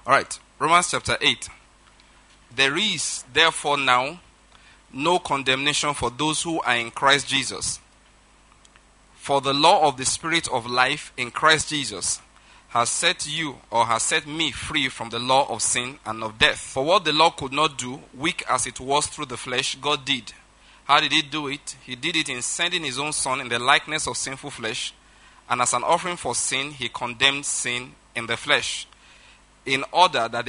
All right, Romans chapter 8. There is therefore now no condemnation for those who are in Christ Jesus. For the law of the Spirit of life in Christ Jesus has set you, or has set me free from the law of sin and of death. For what the law could not do, weak as it was through the flesh, God did. How did he do it? He did it in sending his own Son in the likeness of sinful flesh, and as an offering for sin, he condemned sin in the flesh, in order that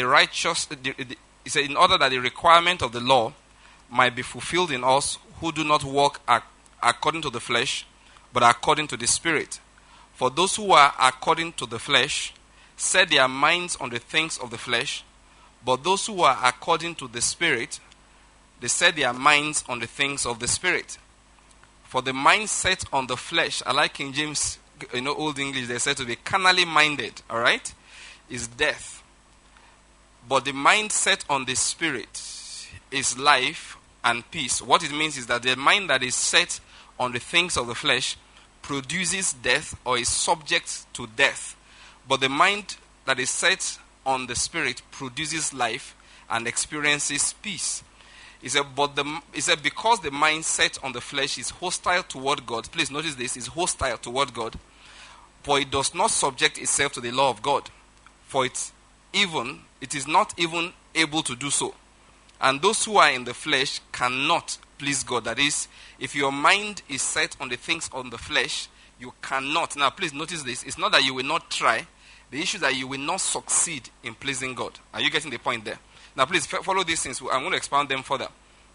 in order that the requirement of the law might be fulfilled in us who do not walk according to the flesh, but according to the Spirit. For those who are according to the flesh set their minds on the things of the flesh, but those who are according to the Spirit, they set their minds on the things of the Spirit. For the mind set on the flesh, I like King James, Old English, they said to be carnally minded, all right, is death. But the mind set on the Spirit is life and peace. What it means is that the mind that is set on the things of the flesh produces death or is subject to death. But the mind that is set on the Spirit produces life and experiences peace. He said, because the mind set on the flesh is hostile toward God, please notice this, is hostile toward God, for it does not subject itself to the law of God, for it is not even able to do so. And those who are in the flesh cannot please God. That is, if your mind is set on the things on the flesh, you cannot. Now, please notice this. It's not that you will not try. The issue is that you will not succeed in pleasing God. Are you getting the point there? Now, please follow these things. I'm going to expound them further.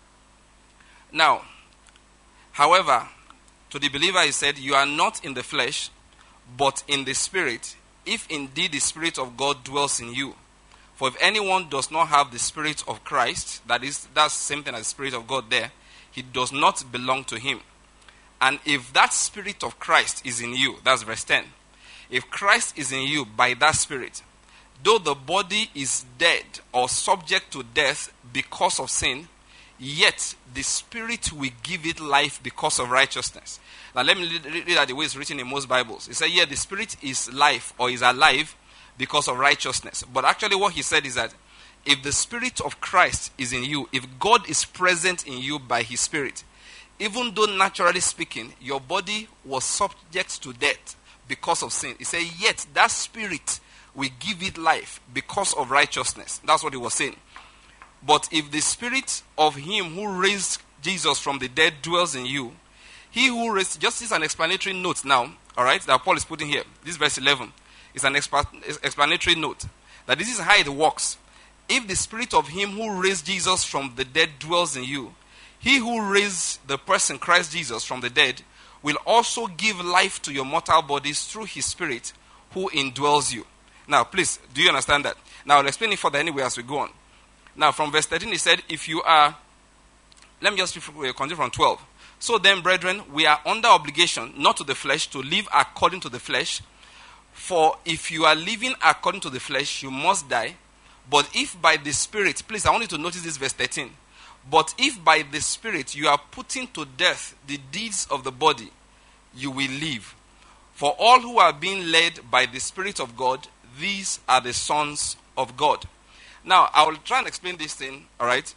Now, however, to the believer he said, you are not in the flesh, but in the Spirit, if indeed the Spirit of God dwells in you. For if anyone does not have the Spirit of Christ, that's the same thing as the Spirit of God there, he does not belong to him. And if that Spirit of Christ is in you, that's verse 10. If Christ is in you by that Spirit, though the body is dead or subject to death because of sin, yet the Spirit will give it life because of righteousness. Now let me read that the way it's written in most Bibles. It says, yeah, the Spirit is life or is alive because of righteousness. But actually what he said is that if the Spirit of Christ is in you, if God is present in you by his Spirit, even though naturally speaking, your body was subject to death because of sin, he said, yet that Spirit will give it life because of righteousness. That's what he was saying. But if the Spirit of him who raised Jesus from the dead dwells in you, he who raised, just as an explanatory note now, all right, that Paul is putting here, this verse 11, is an explanatory note, that this is how it works. If the Spirit of him who raised Jesus from the dead dwells in you, he who raised the person Christ Jesus from the dead will also give life to your mortal bodies through his Spirit who indwells you. Now, please, do you understand that? Now, I'll explain it further anyway as we go on. Now, from verse 13, he said, if you are, let me just continue from 12. So then, brethren, we are under obligation, not to the flesh, to live according to the flesh. For if you are living according to the flesh, you must die. But if by the Spirit, please, I want you to notice this verse 13. But if by the Spirit you are putting to death the deeds of the body, you will live. For all who are being led by the Spirit of God, these are the sons of God. Now, I will try and explain this thing, all right,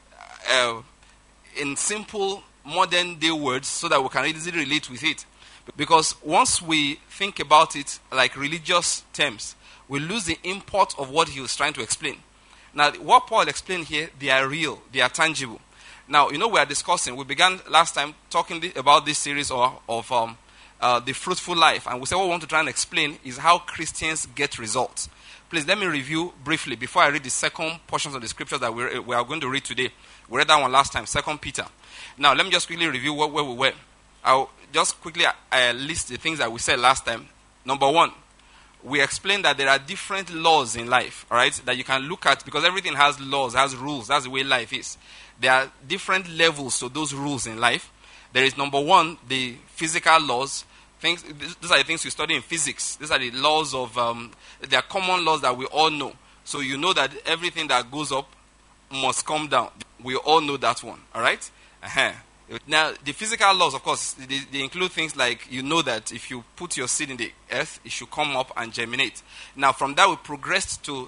in simple modern day words so that we can easily relate with it. Because once we think about it like religious terms, we lose the import of what he was trying to explain. Now, what Paul explained here, they are real, they are tangible. Now, we are discussing, we began last time talking about this series of the fruitful life. And we said what we want to try and explain is how Christians get results. Please let me review briefly before I read the second portions of the scriptures that we are going to read today. We read that one last time, 2 Peter. Now, let me just quickly review where we were. I'll just quickly list the things that we said last time. Number one, we explained that there are different laws in life, all right, that you can look at because everything has laws, has rules. That's the way life is. There are different levels to those rules in life. There is, number one, the physical laws. These are the things we study in physics. These are the laws of, they are common laws that we all know. So you know that everything that goes up must come down. We all know that one, all right? Now, the physical laws, of course, they include things like you know that if you put your seed in the earth, it should come up and germinate. Now, from that, we progressed to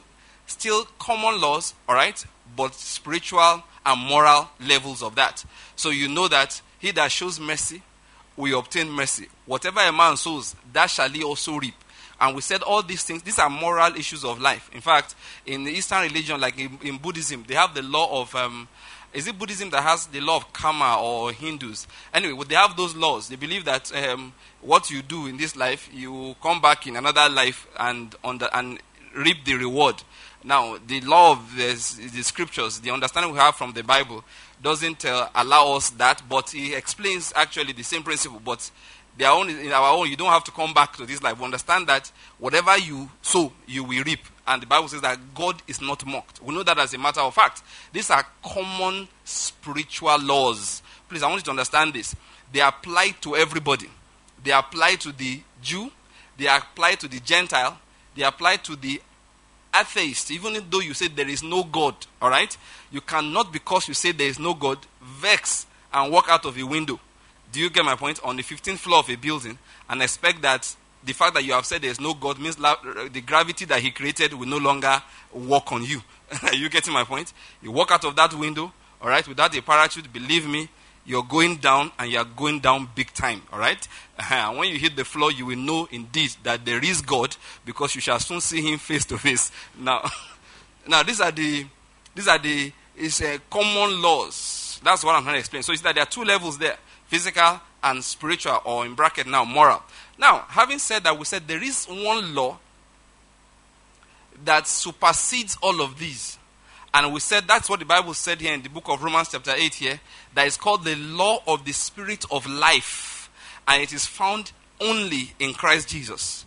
still common laws, all right, but spiritual and moral levels of that. So you know that he that shows mercy will obtain mercy. Whatever a man sows, that shall he also reap. And we said all these things, these are moral issues of life. In fact, in the Eastern religion, like in Buddhism, they have the law of, is it Buddhism that has the law of karma, or Hindus? Anyway, they have those laws. They believe that what you do in this life, you come back in another life and reap the reward. Now, the law of the scriptures, the understanding we have from the Bible, doesn't allow us that, but it explains actually the same principle. But in our own, you don't have to come back to this life. We understand that whatever you sow, you will reap. And the Bible says that God is not mocked. We know that as a matter of fact. These are common spiritual laws. Please, I want you to understand this. They apply to everybody. They apply to the Jew. They apply to the Gentile. They apply to the atheist. Even though you say there is no God, all right? You cannot, because you say there is no God, vex and walk out of a window. Do you get my point? On the 15th floor of a building, and expect that the fact that you have said there is no God means the gravity that he created will no longer work on you. Are you getting my point? You walk out of that window, all right, without a parachute, believe me, you're going down, and you're going down big time, all right? And when you hit the floor, you will know indeed that there is God, because you shall soon see him face to face. Now, these are common laws. That's what I'm trying to explain. So it's that there are two levels there. Physical and spiritual, or in bracket now, moral. Now, having said that, we said there is one law that supersedes all of these. And we said that's what the Bible said here in the book of Romans chapter 8 here, that is called the law of the spirit of life. And it is found only in Christ Jesus.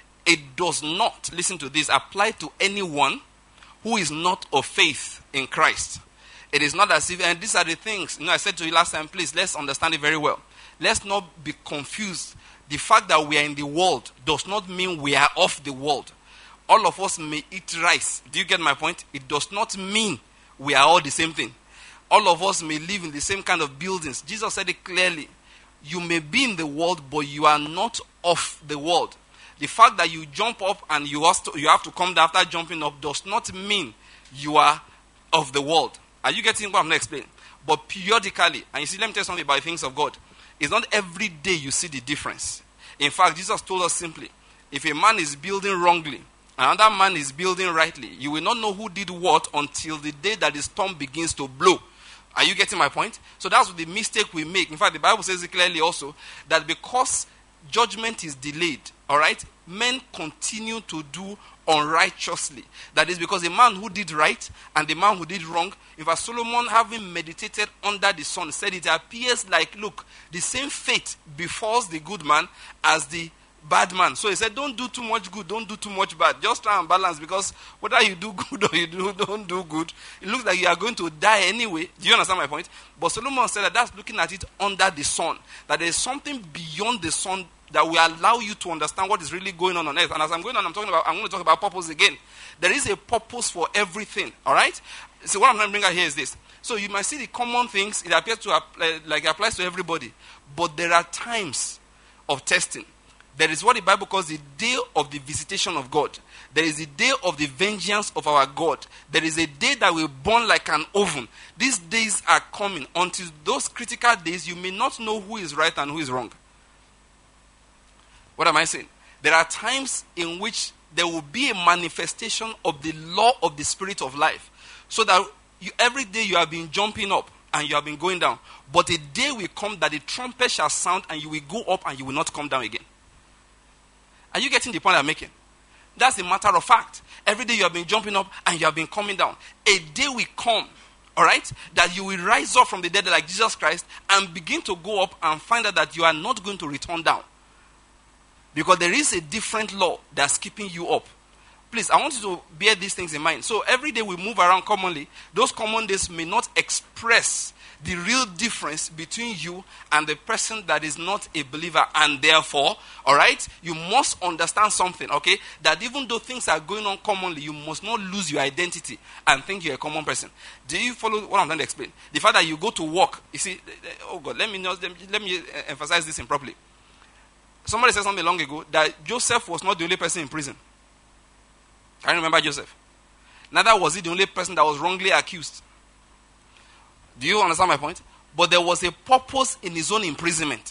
It does not, listen to this, apply to anyone who is not of faith in Christ. It is not as if, and these are the things, I said to you last time, please, let's understand it very well. Let's not be confused. The fact that we are in the world does not mean we are of the world. All of us may eat rice. Do you get my point? It does not mean we are all the same thing. All of us may live in the same kind of buildings. Jesus said it clearly. You may be in the world, but you are not of the world. The fact that you jump up and you have to come down after jumping up does not mean you are of the world. Are you getting what I'm not explaining? But periodically, and you see, let me tell you something about the things of God. It's not every day you see the difference. In fact, Jesus told us simply, if a man is building wrongly, another man is building rightly, you will not know who did what until the day that the storm begins to blow. Are you getting my point? So that's the mistake we make. In fact, the Bible says it clearly also, that because judgment is delayed, all right, men continue to do unrighteously. That is because the man who did right and the man who did wrong, in fact, Solomon, having meditated under the sun, said it appears like, look, the same fate befalls the good man as the bad man. So he said, don't do too much good, don't do too much bad. Just try and balance, because whether you do good or you don't do good, it looks like you are going to die anyway. Do you understand my point? But Solomon said that that's looking at it under the sun. That there is something beyond the sun that will allow you to understand what is really going on earth. And as I'm going on, I'm going to talk about purpose again. There is a purpose for everything, all right? So what I'm trying to bring out here is this. So you might see the common things, it appears to apply, like it applies to everybody. But there are times of testing. There is what the Bible calls the day of the visitation of God. There is the day of the vengeance of our God. There is a day that will burn like an oven. These days are coming. Until those critical days, you may not know who is right and who is wrong. What am I saying? There are times in which there will be a manifestation of the law of the spirit of life. So that every day you have been jumping up and you have been going down. But a day will come that the trumpet shall sound and you will go up and you will not come down again. Are you getting the point I'm making? That's a matter of fact. Every day you have been jumping up and you have been coming down. A day will come, all right, that you will rise up from the dead like Jesus Christ and begin to go up and find out that you are not going to return down. Because there is a different law that's keeping you up. Please, I want you to bear these things in mind. So every day we move around commonly. Those common days may not express the real difference between you and the person that is not a believer. And therefore, all right, you must understand something, okay? That even though things are going on commonly, you must not lose your identity and think you're a common person. Do you follow what I'm trying to explain? The fact that you go to work, you see, oh God, let me emphasize this properly. Somebody said something long ago that Joseph was not the only person in prison. Can you remember Joseph? Neither was he the only person that was wrongly accused. Do you understand my point? But there was a purpose in his own imprisonment.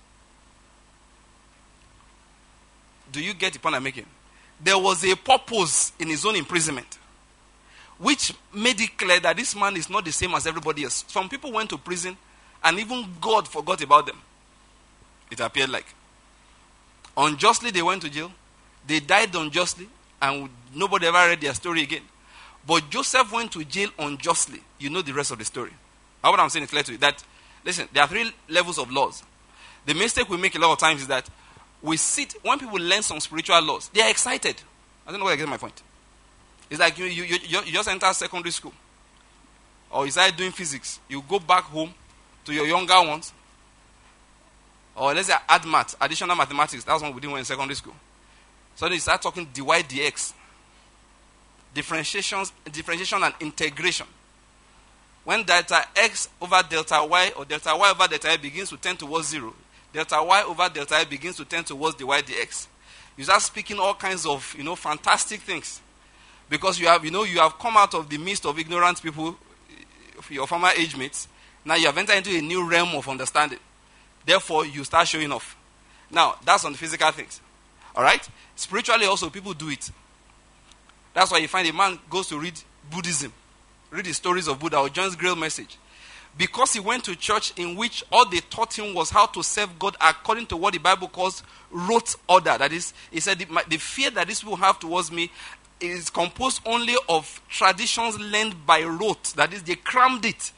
Do you get the point I'm making? There was a purpose in his own imprisonment, which made it clear that this man is not the same as everybody else. Some people went to prison and even God forgot about them. It appeared like. Unjustly they went to jail. They died unjustly and nobody ever read their story again. But Joseph went to jail unjustly. You know the rest of the story. How what I'm saying is clear to you. That, listen, there are 3 levels of laws. The mistake we make a lot of times is that we sit, when people learn some spiritual laws, they are excited. I don't know whether I get my point. It's like you just enter secondary school. Or you start doing physics. You go back home to your younger ones. Or let's say add math, additional mathematics. That's what we did when in secondary school. So then you start talking dy dx. Differentiation and integration. When delta x over delta y or delta y over delta x begins to tend towards 0, delta y over delta x begins to tend towards dy dx. You start speaking all kinds of, fantastic things. Because you have come out of the midst of ignorant people, your former age mates. Now you have entered into a new realm of understanding. Therefore, you start showing off. Now, that's on the physical things. Alright? Spiritually also, people do it. That's why you find a man goes to read Buddhism. Read the stories of Buddha or John's Grail message. Because he went to church in which all they taught him was how to serve God according to what the Bible calls rote order. That is, he said, the fear that these people have towards me is composed only of traditions learned by rote. That is, they crammed it.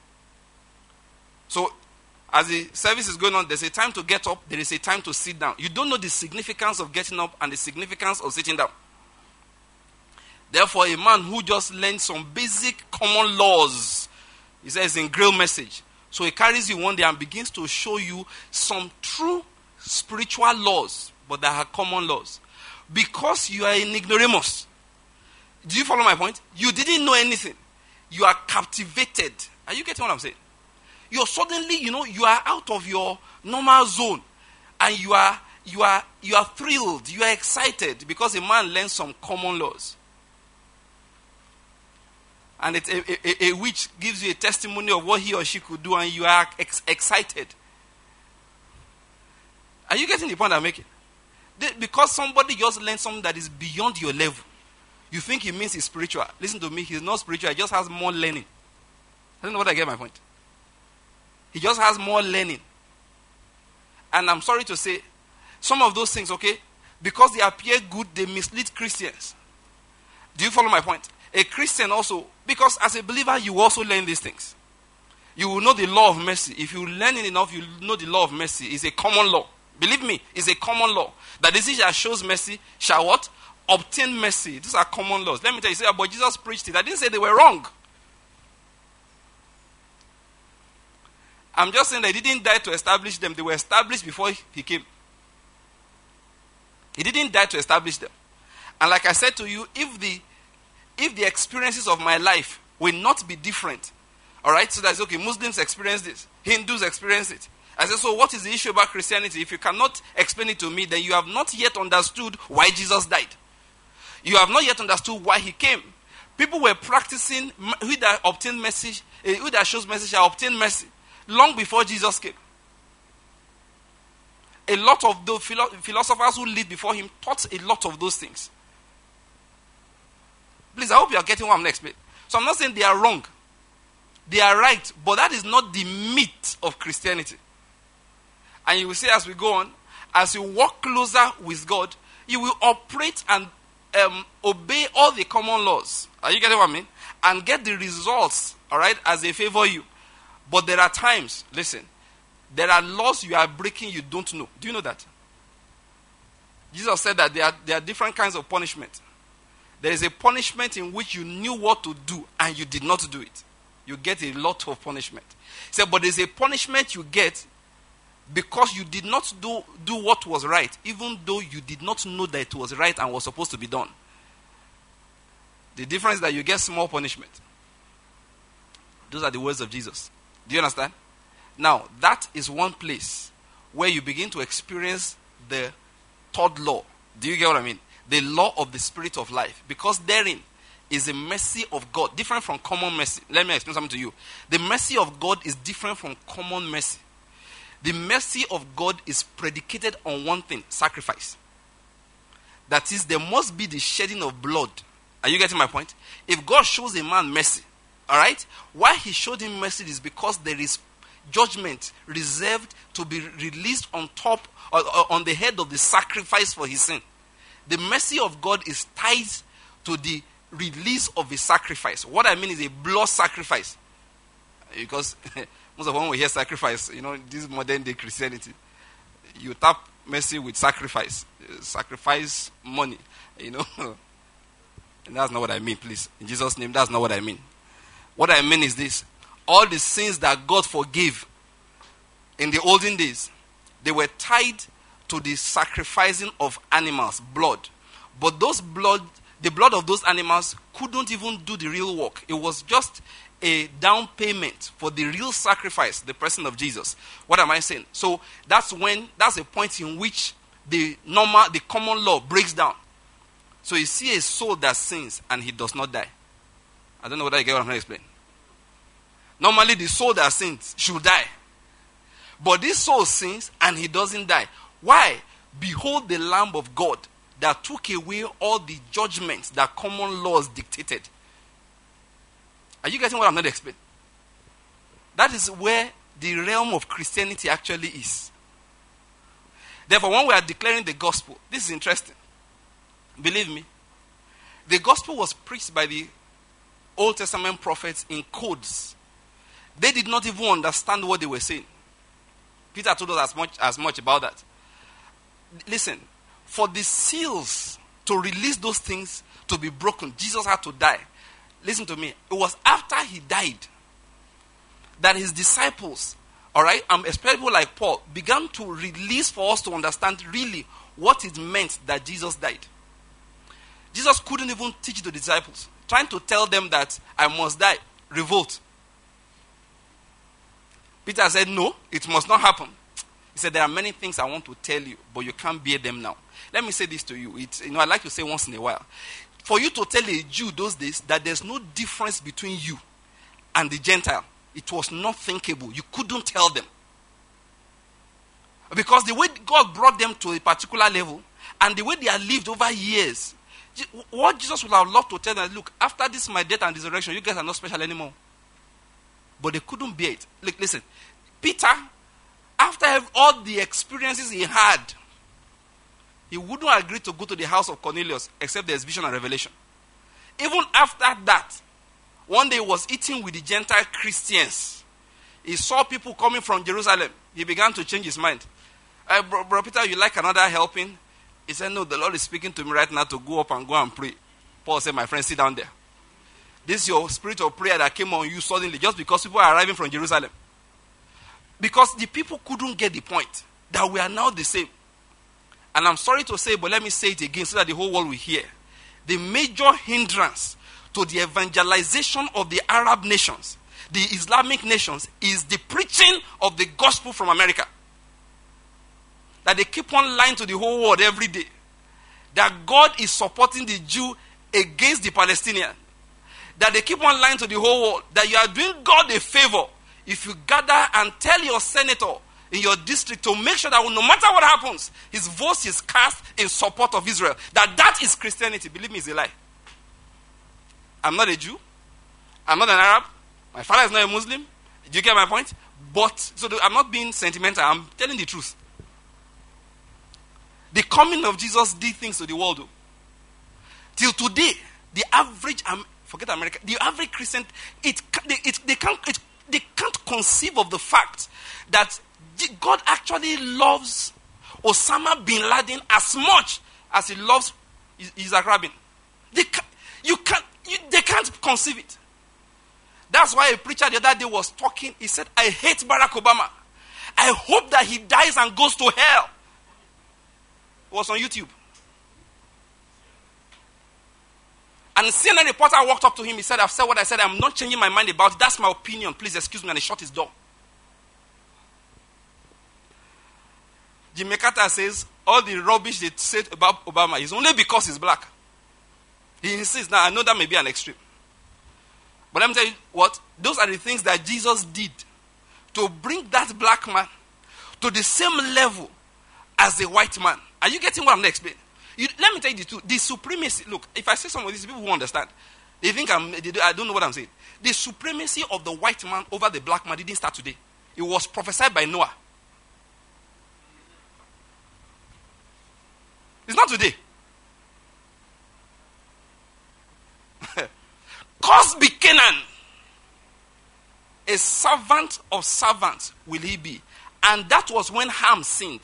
So, as the service is going on, there's a time to get up, there is a time to sit down. You don't know the significance of getting up and the significance of sitting down. Therefore, a man who just learned some basic common laws, he says in Grail message. So he carries you one day and begins to show you some true spiritual laws, but that are common laws. Because you are an ignoramus. Do you follow my point? You didn't know anything. You are captivated. Are you getting what I'm saying? You're suddenly, you are out of your normal zone. And you are thrilled. You are excited because a man learns some common laws. And it's a witch gives you a testimony of what he or she could do, and you are excited. Are you getting the point I'm making? Because somebody just learned something that is beyond your level, you think it means he's spiritual. Listen to me, he's not spiritual, he just has more learning. I don't know whether I get my point. He just has more learning. And I'm sorry to say, some of those things, okay, because they appear good, they mislead Christians. Do you follow my point? A Christian also, because as a believer, you also learn these things. You will know the law of mercy. If you learn it enough, you know the law of mercy. It's a common law. Believe me, it's a common law. That is, he that shows mercy shall what? Obtain mercy. These are common laws. Let me tell you, say, but Jesus preached it. I didn't say they were wrong. I'm just saying they didn't die to establish them. They were established before he came. He didn't die to establish them. And like I said to you, if the experiences of my life will not be different, all right, so that's okay, Muslims experience this, Hindus experience it. I said, so what is the issue about Christianity? If you cannot explain it to me, then you have not yet understood why Jesus died. You have not yet understood why he came. People were practicing, who that obtain mercy, who that shows mercy shall obtain mercy, long before Jesus came. A lot of the philosophers who lived before him taught a lot of those things. Please, I hope you are getting what I'm explaining. So I'm not saying they are wrong. They are right, but that is not the meat of Christianity. And you will see as we go on, as you walk closer with God, you will operate and obey all the common laws. Are you getting what I mean? And get the results, all right, as they favor you. But there are times, listen, there are laws you are breaking you don't know. Do you know that? Jesus said that there are different kinds of punishment. There is a punishment in which you knew what to do and you did not do it. You get a lot of punishment. He said, but there's a punishment you get because you did not do what was right, even though you did not know that it was right and was supposed to be done. The difference is that you get small punishment. Those are the words of Jesus. Do you understand? Now, that is one place where you begin to experience the third law. Do you get what I mean? The law of the spirit of life. Because therein is a mercy of God, different from common mercy. Let me explain something to you. The mercy of God is different from common mercy. The mercy of God is predicated on one thing: sacrifice. That is, there must be the shedding of blood. Are you getting my point? If God shows a man mercy, all right, why he showed him mercy is because there is judgment reserved to be released on top, on the head of the sacrifice for his sin. The mercy of God is tied to the release of a sacrifice. What I mean is a blood sacrifice. Because most of when we hear sacrifice, this modern day Christianity, you tap mercy with sacrifice. Sacrifice money, And that's not what I mean, please. In Jesus' name, that's not what I mean. What I mean is this: all the sins that God forgave in the olden days, they were tied to the sacrificing of animals, blood. But the blood of those animals couldn't even do the real work. It was just a down payment for the real sacrifice, the person of Jesus. What am I saying? So that's a point in which the common law breaks down. So you see a soul that sins and he does not die. I don't know whether you get what I'm trying to explain. Normally the soul that sins should die. But this soul sins and he doesn't die. Why? Behold the Lamb of God that took away all the judgments that common laws dictated. Are you getting what I'm not explaining? That is where the realm of Christianity actually is. Therefore, when we are declaring the gospel, this is interesting. Believe me, the gospel was preached by the Old Testament prophets in codes. They did not even understand what they were saying. Peter told us as much about that. Listen, for the seals to release those things to be broken, Jesus had to die. Listen to me. It was after he died that his disciples, all right, especially people like Paul, began to release for us to understand really what it meant that Jesus died. Jesus couldn't even teach the disciples, trying to tell them that I must die. Revolt. Peter said, no, it must not happen. He said, there are many things I want to tell you, but you can't bear them now. Let me say this to you. I like to say once in a while. For you to tell a Jew those days that there's no difference between you and the Gentile, it was not thinkable. You couldn't tell them. Because the way God brought them to a particular level and the way they have lived over years, what Jesus would have loved to tell them, look, after this my death and resurrection, you guys are not special anymore. But they couldn't bear it. Look, listen, Peter, after all the experiences he had, he wouldn't agree to go to the house of Cornelius except there's vision and revelation. Even after that, one day he was eating with the Gentile Christians. He saw people coming from Jerusalem. He began to change his mind. Bro Peter, you like another helping? He said, no, the Lord is speaking to me right now to go up and go and pray. Paul said, my friend, sit down there. This is your spirit of prayer that came on you suddenly just because people are arriving from Jerusalem. Because the people couldn't get the point that we are now the same. And I'm sorry to say, but let me say it again so that the whole world will hear. The major hindrance to the evangelization of the Arab nations, the Islamic nations, is the preaching of the gospel from America. That they keep on lying to the whole world every day. That God is supporting the Jew against the Palestinian. That they keep on lying to the whole world. That you are doing God a favor if you gather and tell your senator in your district to make sure that no matter what happens, his voice is cast in support of Israel. That is Christianity. Believe me, it's a lie. I'm not a Jew. I'm not an Arab. My father is not a Muslim. Do you get my point? But, I'm not being sentimental. I'm telling the truth. The coming of Jesus did things to the world, though. Till today, the average, forget America, the average Christian, they can't conceive of the fact that God actually loves Osama bin Laden as much as he loves Isaac Rabin. They can't conceive it. That's why a preacher the other day was talking. He said, I hate Barack Obama. I hope that he dies and goes to hell. It was on YouTube. And a CNN reporter walked up to him. He said, I've said what I said. I'm not changing my mind about it. That's my opinion. Please excuse me. And he shut his door. Jimmy Carter says all the rubbish they said about Obama is only because he's black. He insists. Now, I know that may be an extreme. But let me tell you what, those are the things that Jesus did to bring that black man to the same level as the white man. Are you getting what I'm explaining? Let me tell you the truth. The supremacy, look, if I say some of these people who understand, they think I don't know what I'm saying. The supremacy of the white man over the black man didn't start today. It was prophesied by Noah. It's not today. Cursed be Canaan. A servant of servants will he be. And that was when Ham sinned.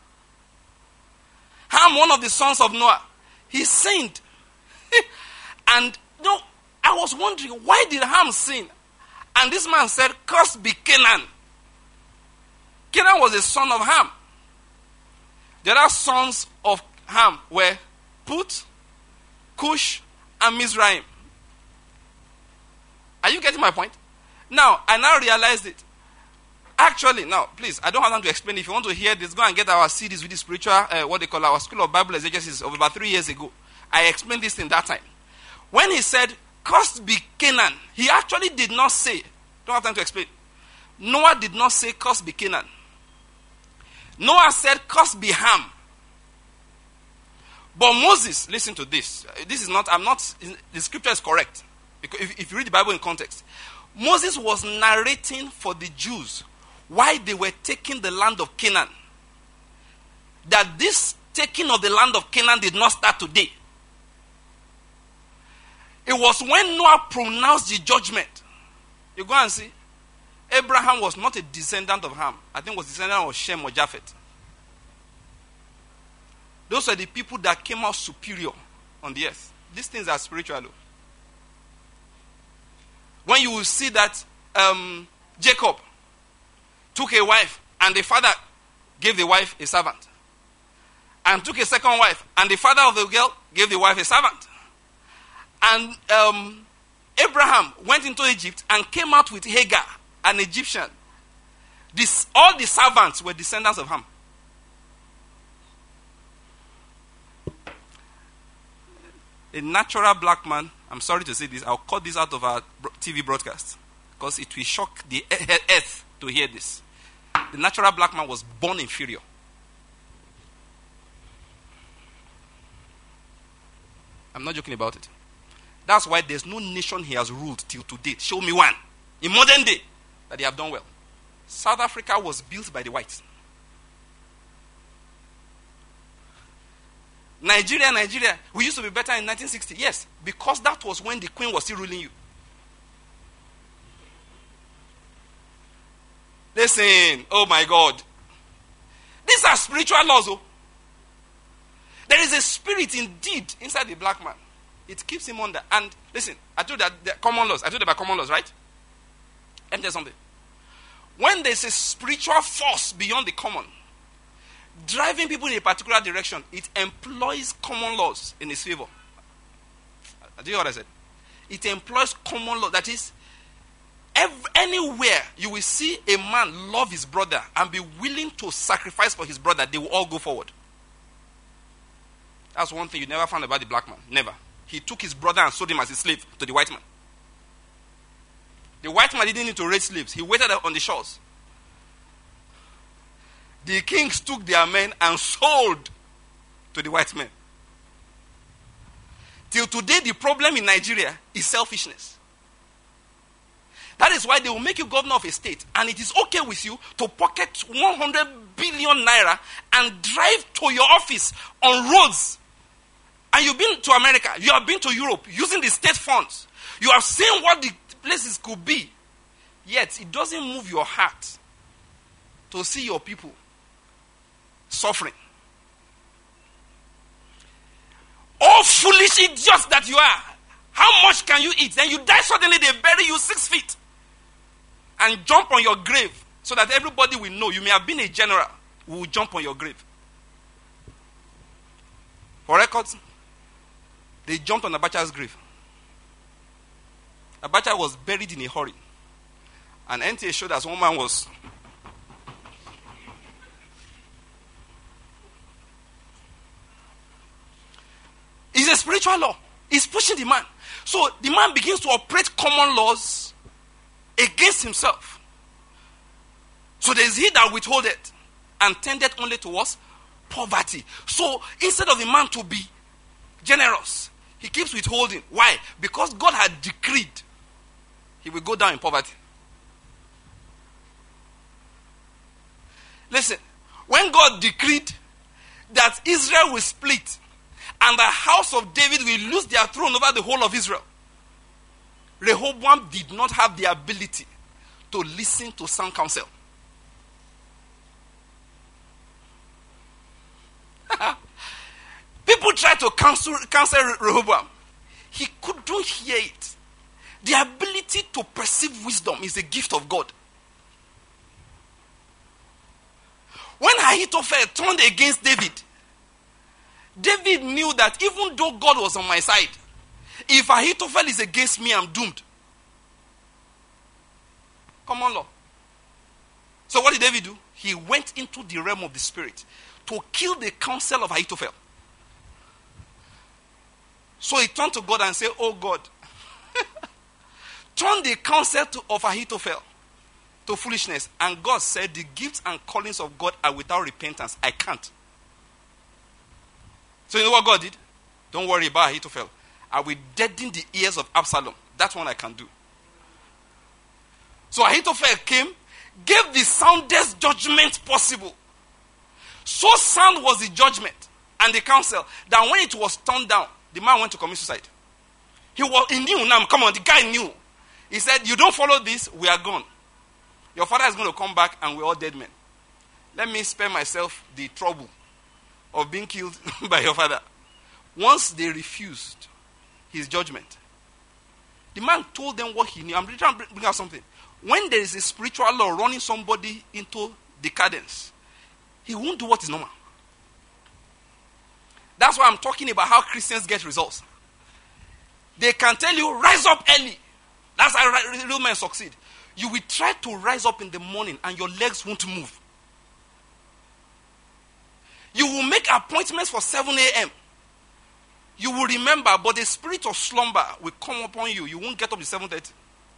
Ham, one of the sons of Noah, he sinned. And I was wondering, why did Ham sin? And this man said, cursed be Canaan. Canaan was a son of Ham. The other sons of Ham were Put, Cush, and Mizraim. Are you getting my point? Now, I now realized it. Actually, now, please, I don't have time to explain. If you want to hear this, go and get our CDs with the spiritual, what they call our School of Bible Exegesis of about 3 years ago. I explained this in that time. When he said, cursed be Canaan, he actually did not say, don't have time to explain. Noah did not say, cursed be Canaan. Noah said, cursed be Ham. But Moses, listen to this. This is not, the scripture is correct. Because if you read the Bible in context, Moses was narrating for the Jews why they were taking the land of Canaan. That this taking of the land of Canaan did not start today. It was when Noah pronounced the judgment. You go and see. Abraham was not a descendant of Ham. I think was a descendant of Shem or Japheth. Those are the people that came out superior on the earth. These things are spiritual. When you will see that Jacob took a wife and the father gave the wife a servant. And took a second wife and the father of the girl gave the wife a servant. And Abraham went into Egypt and came out with Hagar, an Egyptian. All the servants were descendants of Ham. A natural black man, I'm sorry to say this, I'll cut this out of our TV broadcast because it will shock the earth to hear this. The natural black man was born inferior. I'm not joking about it. That's why there's no nation he has ruled till today. Show me one in modern day that they have done well. South Africa was built by the whites. Nigeria, we used to be better in 1960. Yes, because that was when the queen was still ruling you. Listen, oh my God. These are spiritual laws. Oh. There is a spirit indeed inside the black man. It keeps him under. And listen, I told you that the common laws. I told you about common laws, right? Let me tell you something. When there's a spiritual force beyond the common, driving people in a particular direction, it employs common laws in its favor. Do you hear what I said? It employs common law. That is, anywhere you will see a man love his brother and be willing to sacrifice for his brother, they will all go forward. That's one thing you never found about the black man. Never. He took his brother and sold him as a slave to the white man. The white man didn't need to raise slaves. He waited on the shores. The kings took their men and sold to the white men. Till today, the problem in Nigeria is selfishness. That is why they will make you governor of a state, and it is okay with you to pocket 100 billion naira and drive to your office on roads. And you've been to America, you have been to Europe using the state funds. You have seen what the places could be. Yet, it doesn't move your heart to see your people suffering. Oh, foolish idiots that you are. How much can you eat? Then you die suddenly, they bury you 6 feet and jump on your grave so that everybody will know. You may have been a general who will jump on your grave. For records, they jumped on Abacha's grave. Abacha was buried in a hurry. And NTA showed us one man was. It's a spiritual law. He's pushing the man. So the man begins to operate common laws against himself. So there is he that withholdeth and tendeth only towards poverty. So instead of the man to be generous, he keeps withholding. Why? Because God had decreed he will go down in poverty. Listen, when God decreed that Israel will split and the house of David will lose their throne over the whole of Israel, Rehoboam did not have the ability to listen to sound counsel. People tried to counsel Rehoboam. He couldn't hear it. The ability to perceive wisdom is a gift of God. When Ahithophel turned against David, David knew that even though God was on my side, if Ahithophel is against me, I'm doomed. Common law. So what did David do? He went into the realm of the spirit to kill the counsel of Ahithophel. So he turned to God and said, oh God, turn the counsel of Ahithophel to foolishness. And God said, the gifts and callings of God are without repentance. I can't. So you know what God did? Don't worry about Ahithophel. I will deaden the ears of Absalom. That's one I can do. So Ahithophel came, gave the soundest judgment possible. So sound was the judgment and the counsel that when it was turned down, the man went to commit suicide. He knew now. Come on, the guy knew. He said, you don't follow this, we are gone. Your father is going to come back and we're all dead men. Let me spare myself the trouble of being killed by your father. Once they refused his judgment, the man told them what he knew. I'm trying to bring out something. When there is a spiritual law running somebody into decadence, he won't do what is normal. That's why I'm talking about how Christians get results. They can tell you, rise up early. That's how real men succeed. You will try to rise up in the morning and your legs won't move. You will make appointments for 7 a.m. You will remember, but the spirit of slumber will come upon you. You won't get up at 7:30.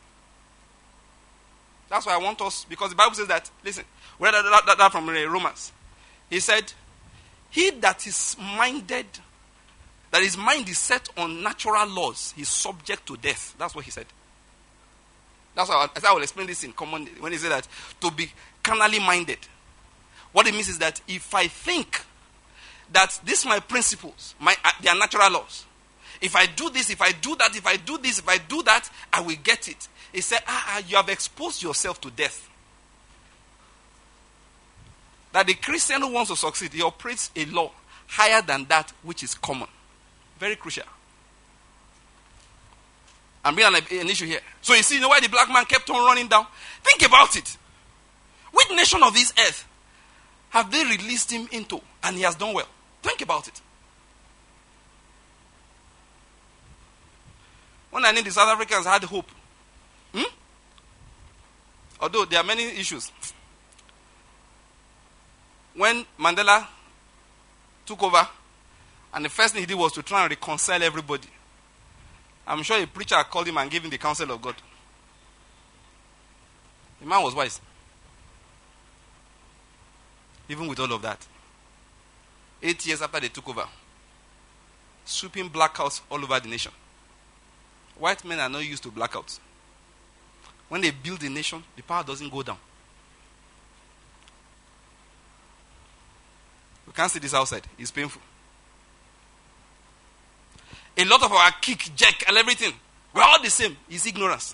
That's why I want us, because the Bible says that, listen, we read that from Romans. He said, he that is minded, that his mind is set on natural laws, he's subject to death. That's what he said. That's why I will explain this in common when he said that to be carnally minded. What it means is that if I think that these are my principles, they are natural laws. If I do this, if I do that, if I do this, if I do that, I will get it. He said, you have exposed yourself to death. That the Christian who wants to succeed, he operates a law higher than that which is common. Very crucial. I'm bringing an issue here. So you see, you know why the black man kept on running down? Think about it. Which nation of this earth have they released him into and he has done well? Think about it. When I think the South Africans had hope. Although there are many issues. When Mandela took over, and the first thing he did was to try and reconcile everybody. I'm sure a preacher called him and gave him the counsel of God. The man was wise. Even with all of that. 8 years after they took over, sweeping blackouts all over the nation. White men are not used to blackouts. When they build a nation, the power doesn't go down. You can't see this outside. It's painful. A lot of our kick, jerk, and everything, we're all the same. It's ignorance.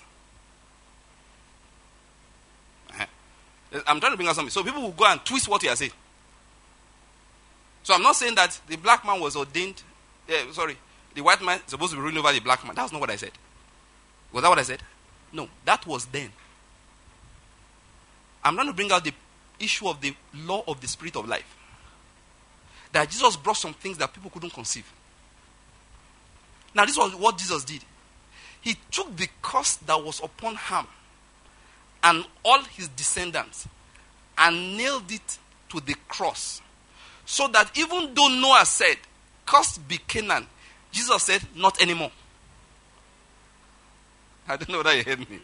I'm trying to bring out something. So people will go and twist what you are saying. So I'm not saying that the black man was ordained. The white man is supposed to be ruling over the black man. That's not what I said. Was that what I said? No, that was then. I'm trying to bring out the issue of the law of the spirit of life. That Jesus brought some things that people couldn't conceive. Now, this was what Jesus did. He took the curse that was upon Ham and all his descendants and nailed it to the cross. So that even though Noah said, cursed be Canaan, Jesus said, not anymore. I don't know whether you heard me.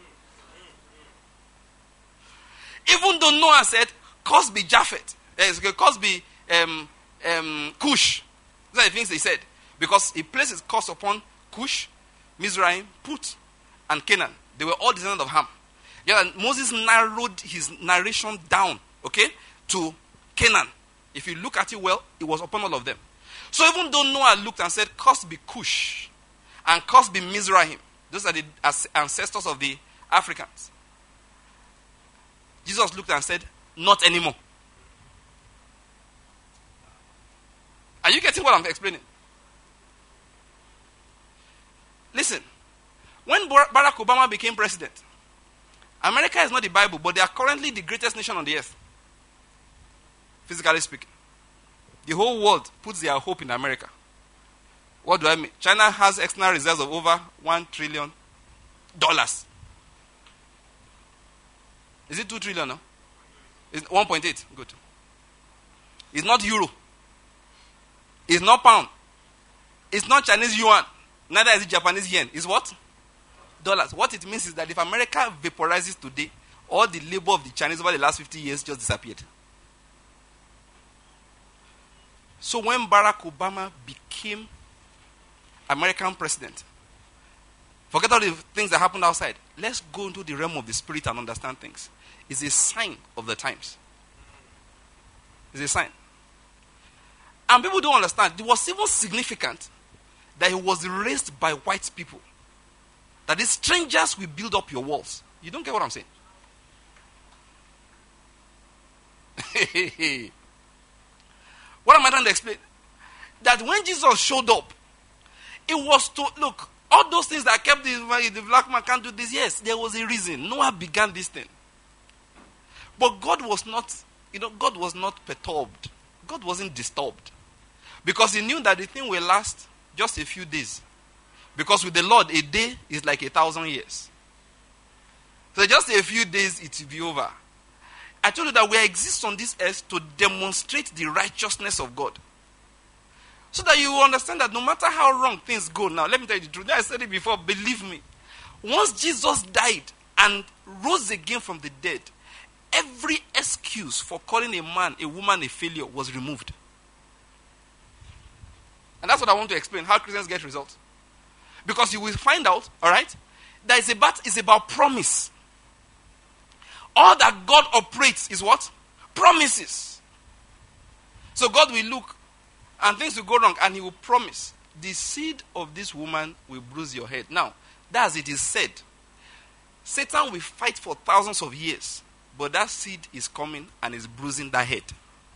Even though Noah said, cursed be Japheth, cursed be Cush. These are the things he said. Because he placed his curse upon Cush, Mizraim, Put, and Canaan. They were all descendants of Ham. Yeah, Moses narrowed his narration down, okay, to Canaan. If you look at it well, it was upon all of them. So even though Noah looked and said, cursed be Cush, and cursed be Mizraim, those are the ancestors of the Africans. Jesus looked and said, not anymore. Are you getting what I'm explaining? Listen, when Barack Obama became president, America is not the Bible, but they are currently the greatest nation on the earth. Physically speaking. The whole world puts their hope in America. What do I mean? China has external reserves of over $1 trillion. Is it 2 trillion now? It's 1.8. Good. It's not euro. It's not pound. It's not Chinese yuan. Neither is it Japanese yen. It's what? Dollars. What it means is that if America vaporizes today, all the labor of the Chinese over the last 50 years just disappeared. So when Barack Obama became American president, forget all the things that happened outside. Let's go into the realm of the spirit and understand things. It's a sign of the times. It's a sign. And people don't understand. It was even significant that he was raised by white people. That is, strangers will build up your walls. You don't get what I'm saying? What am I trying to explain? That when Jesus showed up, it was to, look, all those things that kept the black man can't do this. Yes, there was a reason. Noah began this thing. But God was not, God was not perturbed. God wasn't disturbed. Because he knew that the thing will last just a few days. Because with the Lord, a day is like 1,000 years. So just a few days, it will be over. I told you that we exist on this earth to demonstrate the righteousness of God. So that you will understand that no matter how wrong things go now, let me tell you the truth. I said it before, believe me. Once Jesus died and rose again from the dead, every excuse for calling a man, a woman a failure was removed. And that's what I want to explain, how Christians get results. Because you will find out, all right, that it's about promise. All that God operates is what? Promises. So God will look and things will go wrong and he will promise, the seed of this woman will bruise your head. Now, that's it is said. Satan will fight for thousands of years, but that seed is coming and is bruising that head.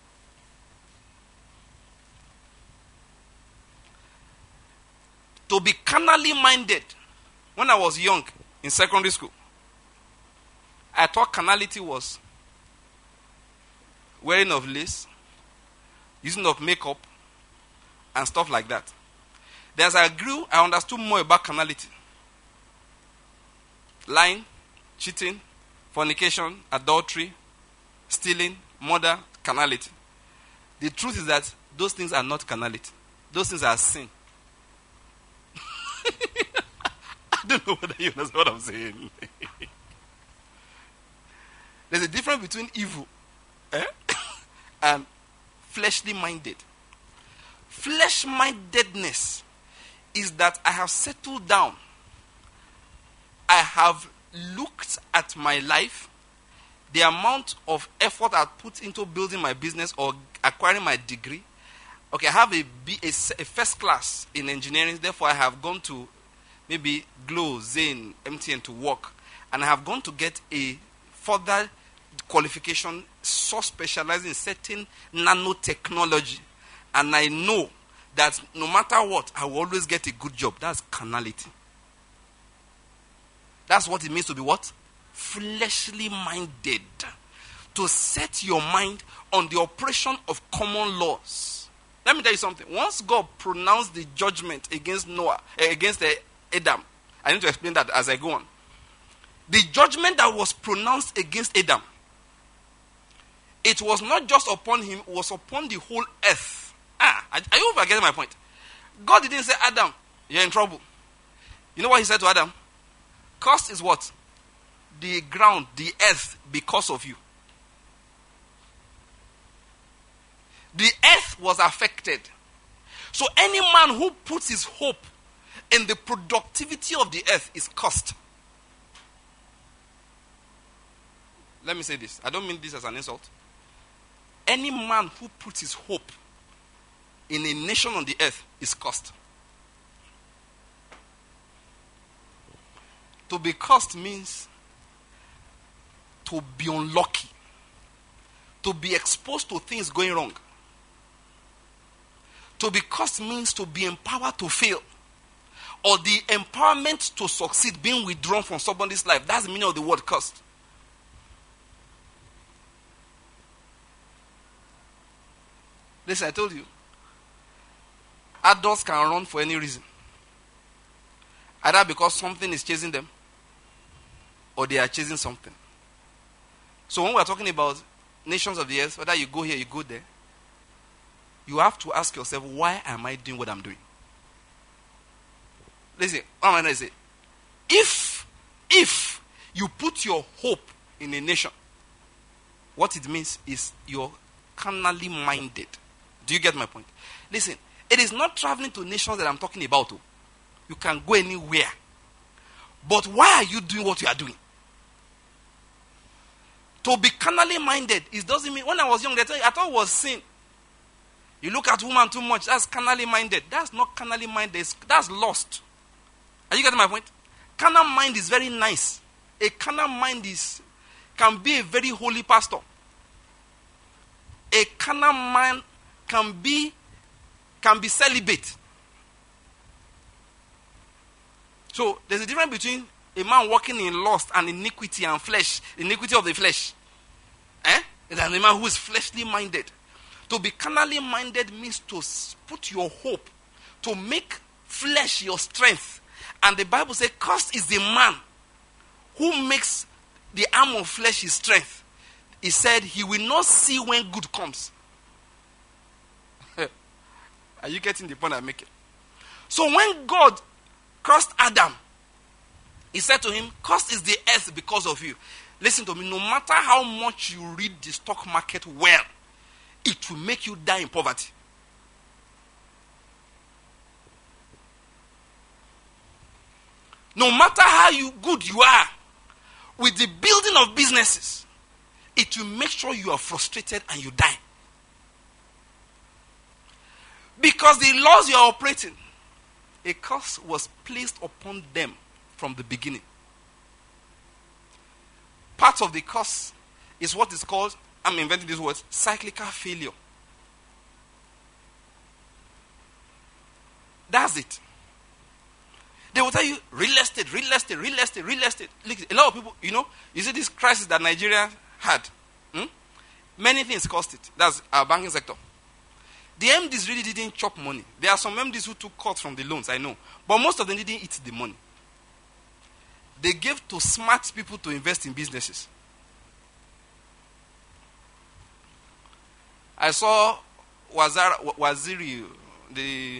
To be carnally minded, when I was young in secondary school, I thought carnality was wearing of lace, using of makeup, and stuff like that. Then as I grew, I understood more about carnality. Lying, cheating, fornication, adultery, stealing, murder, carnality. The truth is that those things are not carnality. Those things are sin. I don't know whether you understand what I'm saying. There's a difference between evil and fleshly minded. Flesh-mindedness is that I have settled down. I have looked at my life, the amount of effort I put into building my business or acquiring my degree. Okay, I have a first class in engineering, therefore I have gone to maybe Glo, Zane, MTN to work. And I have gone to get a further qualification, so specializing in certain nanotechnology. And I know that no matter what, I will always get a good job. That's carnality. That's what it means to be what? Fleshly minded. To set your mind on the operation of common laws. Let me tell you something. Once God pronounced the judgment against Adam, I need to explain that as I go on. The judgment that was pronounced against Adam, it was not just upon him, it was upon the whole earth. I hope I get my point. God didn't say, Adam, You're in trouble. You know what he said to Adam? Cursed is what? The ground, the earth, because of you. The earth was affected. So any man who puts his hope in the productivity of the earth is cursed. Let me say this. I don't mean this as an insult. Any man who puts his hope in a nation on the earth is cursed. To be cursed means to be unlucky, to be exposed to things going wrong. To be cursed means to be empowered to fail, or the empowerment to succeed being withdrawn from somebody's life. That's the meaning of the word cursed. Listen, I told you, adults can run for any reason. Either because something is chasing them, or they are chasing something. So when we are talking about nations of the earth, whether you go here, you go there, you have to ask yourself, why am I doing what I'm doing? Listen, what am I going to say? If you put your hope in a nation, what it means is you're carnally minded. Do you get my point? Listen, it is not traveling to nations that I'm talking about. You can go anywhere. But why are you doing what you are doing? To be carnally minded, it doesn't mean, when I was young, I thought it was sin. You look at woman too much, that's carnally minded. That's not carnally minded, that's lost. Are you getting my point? Carnal mind is very nice. A carnal mind can be a very holy pastor. A carnal mind can be celibate. So there's a difference between a man walking in lust and iniquity and flesh, iniquity of the flesh. Than a man who is fleshly minded. To be carnally minded means to put your hope, to make flesh your strength. And the Bible says, cursed is the man who makes the arm of flesh his strength. He said he will not see when good comes. Are you getting the point I'm making? So when God cursed Adam, he said to him, cursed is the earth because of you. Listen to me, no matter how much you read the stock market well, it will make you die in poverty. No matter how good you are with the building of businesses, it will make sure you are frustrated and you die. Because the laws you are operating, a curse was placed upon them from the beginning. Part of the curse is what is called, I'm inventing this word, cyclical failure. That's it. They will tell you, real estate. Look, a lot of people, you see this crisis that Nigeria had. Many things caused it. That's our banking sector. The MDs really didn't chop money. There are some MDs who took cuts from the loans, I know. But most of them didn't eat the money. They gave to smart people to invest in businesses. I saw Waziri, the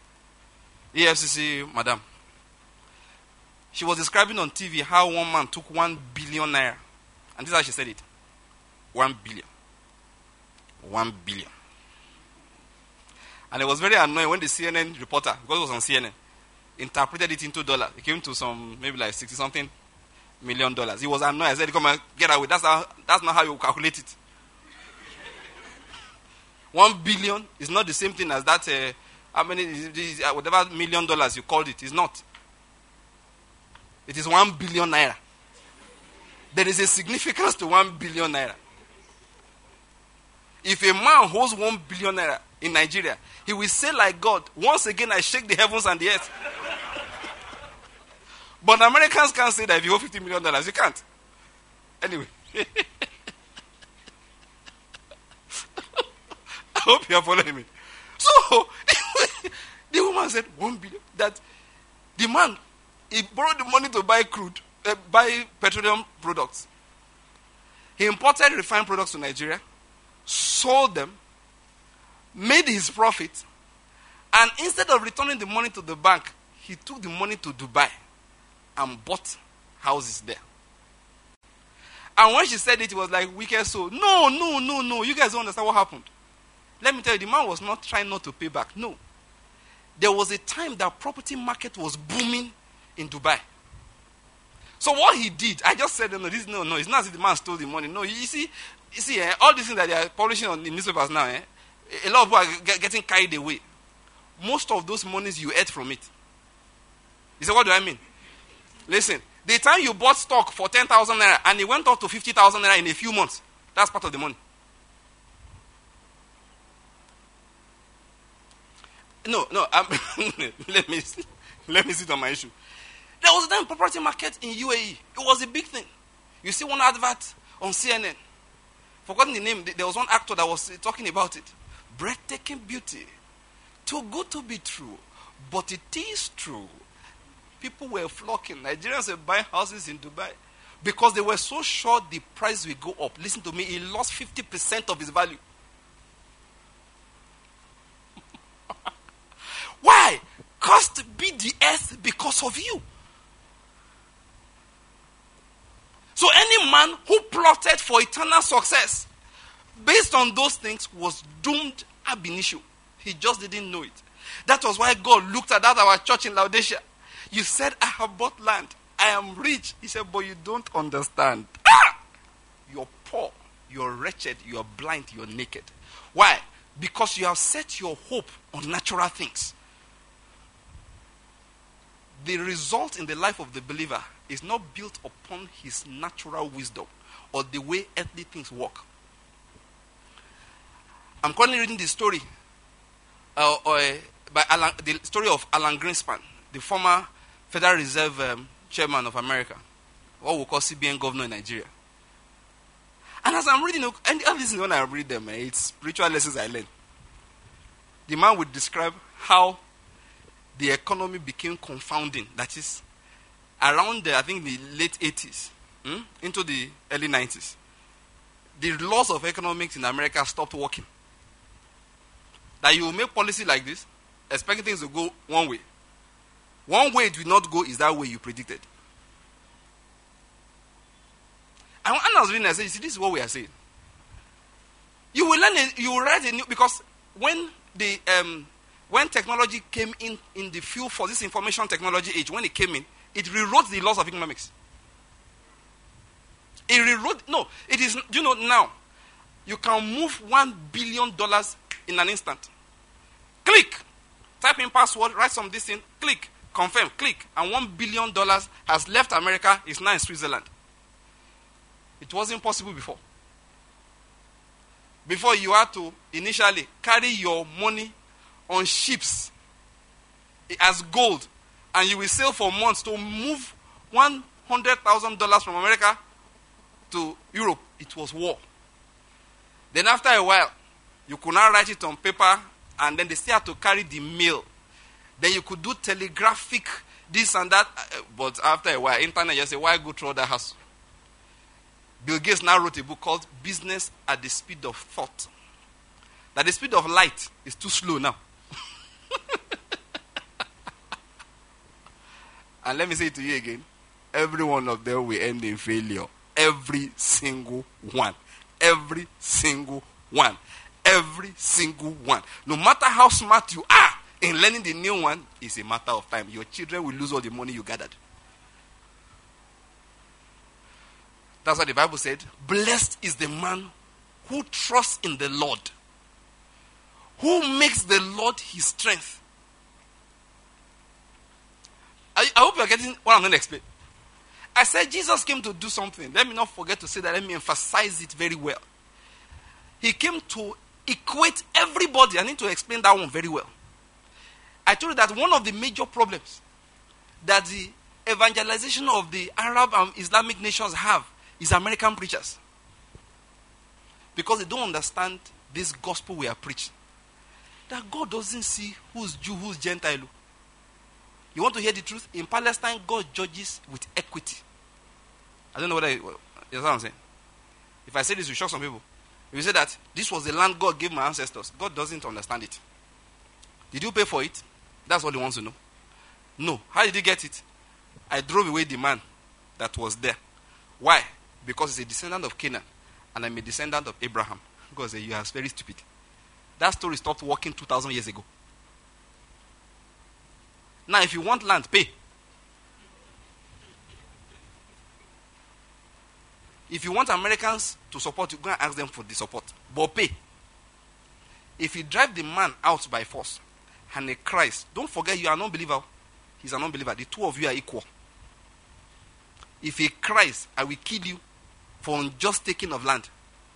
EFCC madam. She was describing on TV how one man took 1 billion naira. And this is how she said it. 1 billion. 1 billion. And it was very annoying when the CNN reporter, because it was on CNN, interpreted it into dollars. It came to some, maybe like 60-something million dollars. He was annoyed. I said, come and get away. That's not how you calculate it. 1 billion is not the same thing as that, how many, whatever $1 million you called it. It's not. It is 1 billion naira. There is a significance to 1 billion naira. If a man holds 1 billion naira in Nigeria, he will say like God, once again I shake the heavens and the earth. But Americans can't say that if you hold $50 million. You can't. Anyway. I hope you are following me. So, the woman said 1 billion. That the man, he borrowed the money to buy crude, buy petroleum products. He imported refined products to Nigeria, sold them, made his profit, and instead of returning the money to the bank, he took the money to Dubai and bought houses there. And when she said it was like wicked soul. No. You guys don't understand what happened. Let me tell you, the man was not trying not to pay back. No. There was a time that property market was booming in Dubai. So what he did, I just said, no, it's not as if the man stole the money. No, you see, all these things that they are publishing on the newspapers now, a lot of people are getting carried away. Most of those monies you ate from it. You say, what do I mean? Listen, the time you bought stock for 10,000 naira and it went up to 50,000 naira in a few months, that's part of the money. No, let me sit on my issue. There was a time property market in UAE. It was a big thing. You see one advert on CNN. Forgotten the name. There was one actor that was talking about it. Breathtaking beauty. Too good to be true. But it is true. People were flocking. Nigerians were buying houses in Dubai because they were so sure the price will go up. Listen to me. It lost 50% of its value. Why? Cursed be the earth because of you. So any man who plotted for eternal success based on those things was doomed ab initio. He just didn't know it. That was why God looked at that our church in Laodicea. You said, I have bought land. I am rich. He said, but you don't understand. You're poor. You're wretched. You're blind. You're naked. Why? Because you have set your hope on natural things. The result in the life of the believer is not built upon his natural wisdom or the way earthly things work. I'm currently reading the story the story of Alan Greenspan, the former Federal Reserve Chairman of America, what we call CBN governor in Nigeria. And as I'm reading, and this is when I read them, it's spiritual lessons I learned. The man would describe how the economy became confounding. That is, around I think the late 80s into the early 90s, the laws of economics in America stopped working. That you will make policy like this, expecting things to go one way. One way it will not go is that way you predicted. And when I was reading, I said, you see, this is what we are saying. You will learn, you will write a new, because when technology came in the field for this information technology age, when it came in, it rewrote the laws of economics. It rewrote, no, it is, you know, now, you can move $1 billion in an instant. Click. Type in password, write some this in, click, confirm, click, and $1 billion has left America, is now in Switzerland. It wasn't possible before. Before you had to initially carry your money on ships as gold, and you will sail for months to move $100,000 from America to Europe. It was war. Then after a while, you could now write it on paper, and then they still had to carry the mail. Then you could do telegraphic this and that, but after a while, internet, you say, why go through all that hassle? Bill Gates now wrote a book called Business at the Speed of Thought. That the speed of light is too slow now. And let me say it to you again. Every one of them will end in failure. Every single one. Every single one. Every single one. No matter how smart you are in learning the new one, it's a matter of time. Your children will lose all the money you gathered. That's why the Bible said, blessed is the man who trusts in the Lord, who makes the Lord his strength. I hope you are getting what I'm going to explain. I said Jesus came to do something. Let me not forget to say that. Let me emphasize it very well. He came to equate everybody. I need to explain that one very well. I told you that one of the major problems that the evangelization of the Arab and Islamic nations have is American preachers. Because they don't understand this gospel we are preaching. That God doesn't see who's Jew, who's Gentile. You want to hear the truth? In Palestine, God judges with equity. I don't know whether you know what I'm saying. If I say this, will shock some people. If you say that this was the land God gave my ancestors, God doesn't understand it. Did you pay for it? That's what he wants to know. No. How did you get it? I drove away the man that was there. Why? Because he's a descendant of Canaan, and I'm a descendant of Abraham. Because you are very stupid. That story stopped working 2,000 years ago. Now, if you want land, pay. If you want Americans to support you, go and ask them for the support. But pay. If you drive the man out by force and he cries, don't forget you are an unbeliever. He's an unbeliever. The two of you are equal. If he cries, I will kill you for unjust taking of land.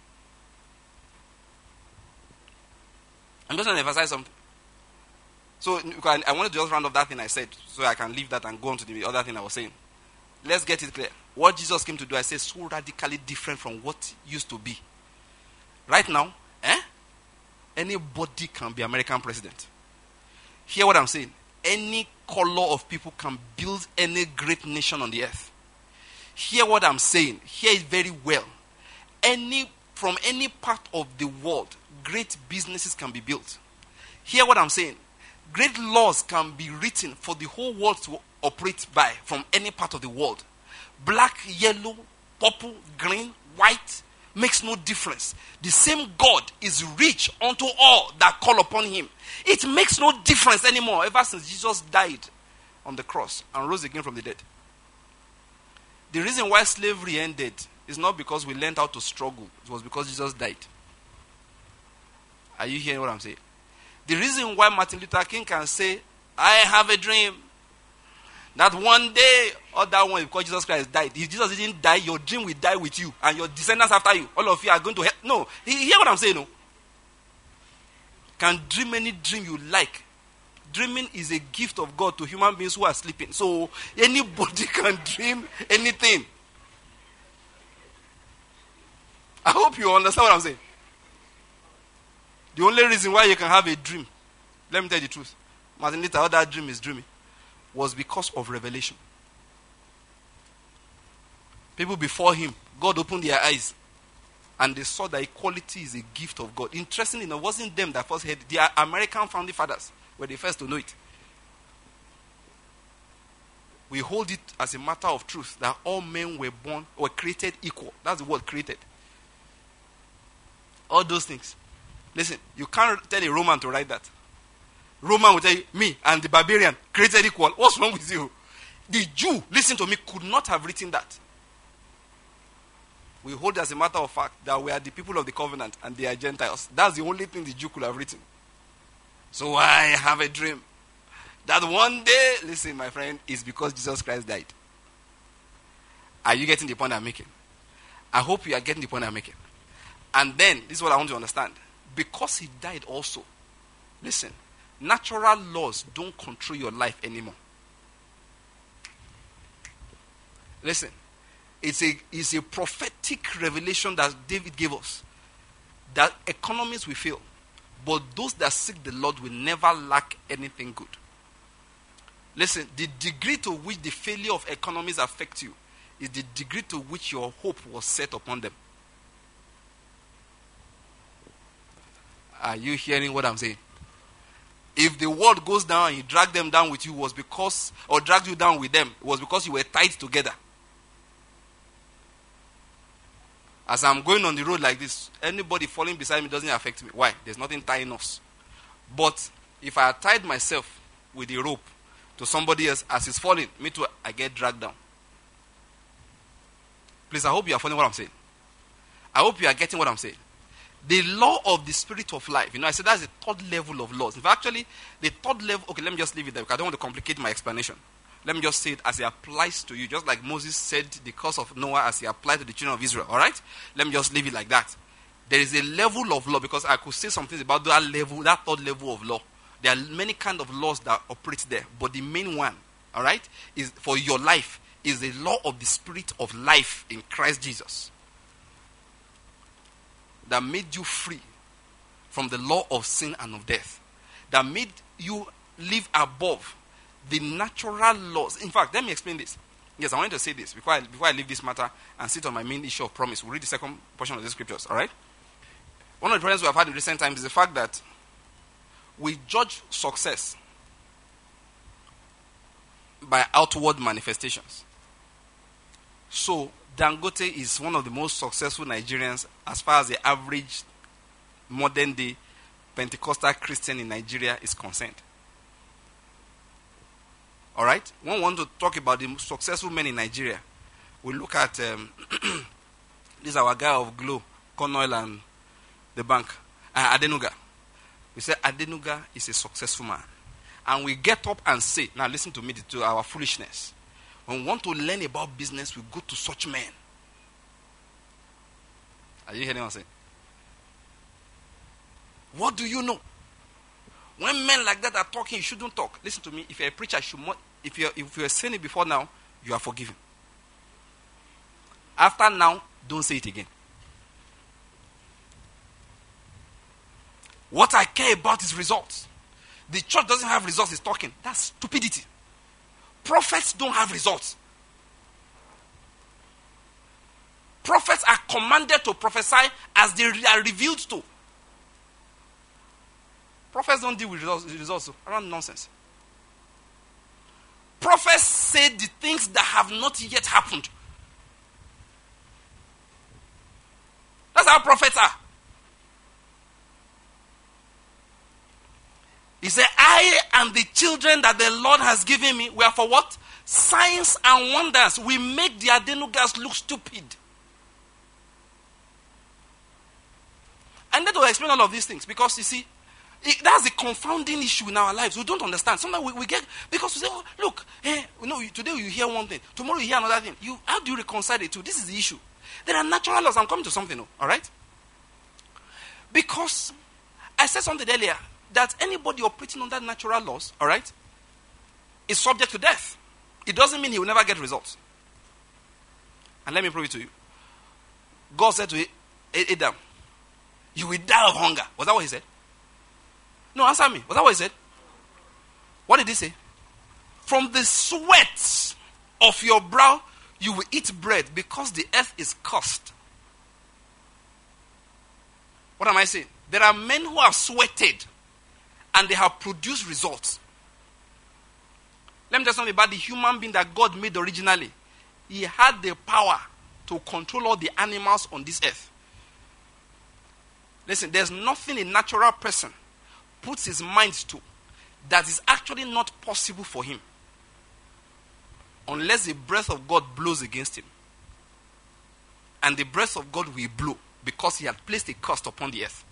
I'm just going to emphasize something. So I wanted to just round off that thing I said so I can leave that and go on to the other thing I was saying. Let's get it clear. What Jesus came to do, I say, so radically different from what used to be. Right now, anybody can be American president. Hear what I'm saying. Any color of people can build any great nation on the earth. Hear what I'm saying. Hear it very well. From any part of the world, great businesses can be built. Hear what I'm saying. Great laws can be written for the whole world to operate by from any part of the world. Black, yellow, purple, green, white makes no difference. The same God is rich unto all that call upon him. It makes no difference anymore ever since Jesus died on the cross and rose again from the dead. The reason why slavery ended is not because we learned how to struggle. It was because Jesus died. Are you hearing what I'm saying? The reason why Martin Luther King can say, I have a dream that one day, or that one, because Jesus Christ died. If Jesus didn't die, your dream will die with you and your descendants after you. All of you are going to hell. No, hear what I'm saying, no? Can dream any dream you like. Dreaming is a gift of God to human beings who are sleeping. So anybody can dream anything. I hope you understand what I'm saying. The only reason why you can have a dream, let me tell you the truth, Martin Luther, how that dream is dreaming, was because of revelation. People before him, God opened their eyes and they saw that equality is a gift of God. Interestingly, it wasn't them that first heard it. The American founding fathers were the first to know it. We hold it as a matter of truth that all men were born or created equal. That's the word, created. All those things. Listen, you can't tell a Roman to write that. Roman will tell you, me and the barbarian created equal. What's wrong with you? The Jew, listen to me, could not have written that. We hold as a matter of fact that we are the people of the covenant and they are Gentiles. That's the only thing the Jew could have written. So I have a dream that one day, listen my friend, is because Jesus Christ died. Are you getting the point I'm making? I hope you are getting the point I'm making. And then, this is what I want you to understand. Because he died also, listen, natural laws don't control your life anymore. Listen, it's a prophetic revelation that David gave us. That economies will fail, but those that seek the Lord will never lack anything good. Listen, the degree to which the failure of economies affect you is the degree to which your hope was set upon them. Are you hearing what I'm saying? If the world goes down and you drag them down with you was because, or dragged you down with them, it was because you were tied together. As I'm going on the road like this, anybody falling beside me doesn't affect me. Why? There's nothing tying us. But if I had tied myself with a rope to somebody else as he's falling, me too, I get dragged down. Please, I hope you are following what I'm saying. I hope you are getting what I'm saying. The law of the spirit of life. I said that's the third level of laws. In fact, actually, the third level, okay, let me just leave it there because I don't want to complicate my explanation. Let me just say it as it applies to you, just like Moses said the curse of Noah as he applied to the children of Israel, all right? Let me just leave it like that. There is a level of law, because I could say some things about that level, that third level of law. There are many kinds of laws that operate there, but the main one, all right, is for your life, is the law of the spirit of life in Christ Jesus. That made you free from the law of sin and of death. That made you live above the natural laws. In fact, let me explain this. Yes, I wanted to say this before I leave this matter and sit on my main issue of promise. We'll read the second portion of the scriptures, all right? One of the problems we have had in recent times is the fact that we judge success by outward manifestations. So, Dangote is one of the most successful Nigerians as far as the average modern day Pentecostal Christian in Nigeria is concerned. Alright? When we want to talk about the successful men in Nigeria, we look at this is our guy of Glow, Cornell and the bank, Adenuga. We say Adenuga is a successful man. And we get up and say, now listen to me, to our foolishness. When we want to learn about business, we go to such men. Are you hearing what I'm saying? What do you know? When men like that are talking, you shouldn't talk. Listen to me. If you're a preacher, if you're saying it before now, you are forgiven. After now, don't say it again. What I care about is results. The church doesn't have results, it's talking. That's stupidity. Prophets don't have results. Prophets are commanded to prophesy as they are revealed to. Prophets don't deal with results. Around nonsense. Prophets say the things that have not yet happened. That's how prophets are. He said, I and the children that the Lord has given me were for what? Signs and wonders. We make the Adenugas look stupid. And that will explain all of these things. Because you see, that's a confounding issue in our lives. We don't understand. Sometimes we get, because we say, oh, look, today you hear one thing, tomorrow you hear another thing. How do you reconcile the two? This is the issue. There are natural laws. I'm coming to something, all right? Because I said something earlier, that anybody operating under natural laws, all right, is subject to death. It doesn't mean he will never get results. And let me prove it to you. God said to Adam, you will die of hunger. Was that what he said? No, answer me. Was that what he said? What did he say? From the sweat of your brow, you will eat bread because the earth is cursed. What am I saying? There are men who have sweated and they have produced results. Let me tell you something about the human being that God made originally. He had the power to control all the animals on this earth. Listen, there's nothing a natural person puts his mind to that is actually not possible for him unless the breath of God blows against him. And the breath of God will blow because he had placed a curse upon the earth.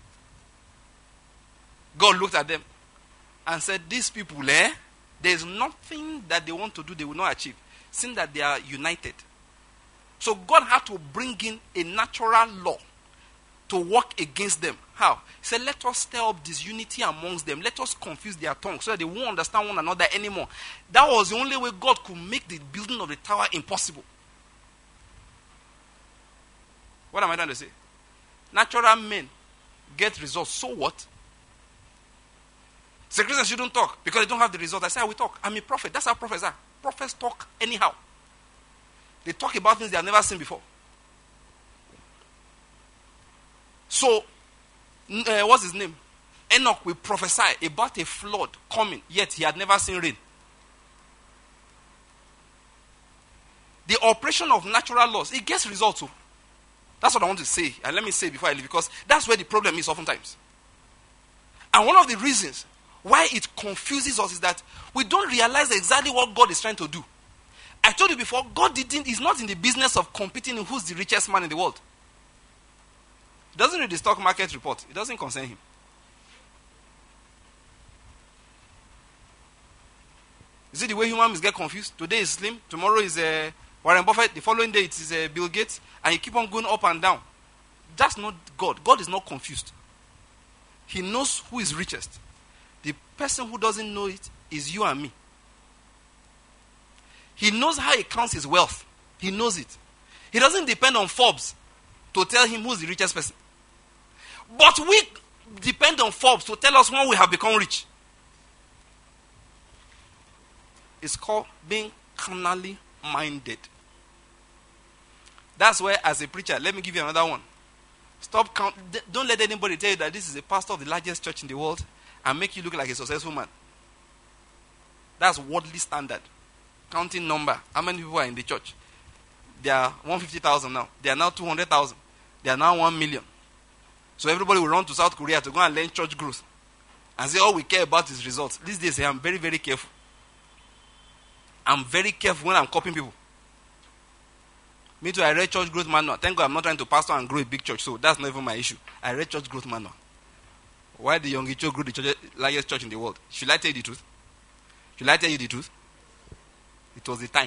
God looked at them and said, these people, there's nothing that they want to do they will not achieve, seeing that they are united. So God had to bring in a natural law to work against them. How? He said, let us stir up disunity amongst them. Let us confuse their tongues so that they won't understand one another anymore. That was the only way God could make the building of the tower impossible. What am I trying to say? Natural men get results. So what? The Christians shouldn't talk because they don't have the results. I say I will talk. I'm a prophet. That's how prophets are. Prophets talk anyhow. They talk about things they have never seen before. So, what's his name? Enoch will prophesy about a flood coming, yet he had never seen rain. The operation of natural laws, it gets results too. That's what I want to say. And let me say it before I leave, because that's where the problem is oftentimes. And one of the reasons why it confuses us is that we don't realize exactly what God is trying to do. I told you before, God is not in the business of competing in who's the richest man in the world. He doesn't read the stock market report. It doesn't concern him. You see the way humans get confused? Today is Slim, tomorrow is Warren Buffett, the following day it is Bill Gates, and you keep on going up and down. That's not God. God is not confused. He knows who is richest. The person who doesn't know it is you and me. He knows how he counts his wealth. He knows it. He doesn't depend on Forbes to tell him who's the richest person. But we depend on Forbes to tell us when we have become rich. It's called being carnally minded. That's where, as a preacher, let me give you another one. Don't let anybody tell you that this is a pastor of the largest church in the world and make you look like a successful man. That's worldly standard. counting number. How many people are in the church? There are 150,000 now. There are now 200,000. There are now 1 million. So everybody will run to South Korea to go and learn church growth. And say all we care about is results. These days I'm very, very careful. I'm very careful when I'm copying people. Me too, I read church growth manual. Thank God I'm not trying to pastor and grow a big church, so that's not even my issue. I read church growth manual. Why the young Icho grew the largest church in the world? Should I tell you the truth? Should I tell you the truth? It was the time.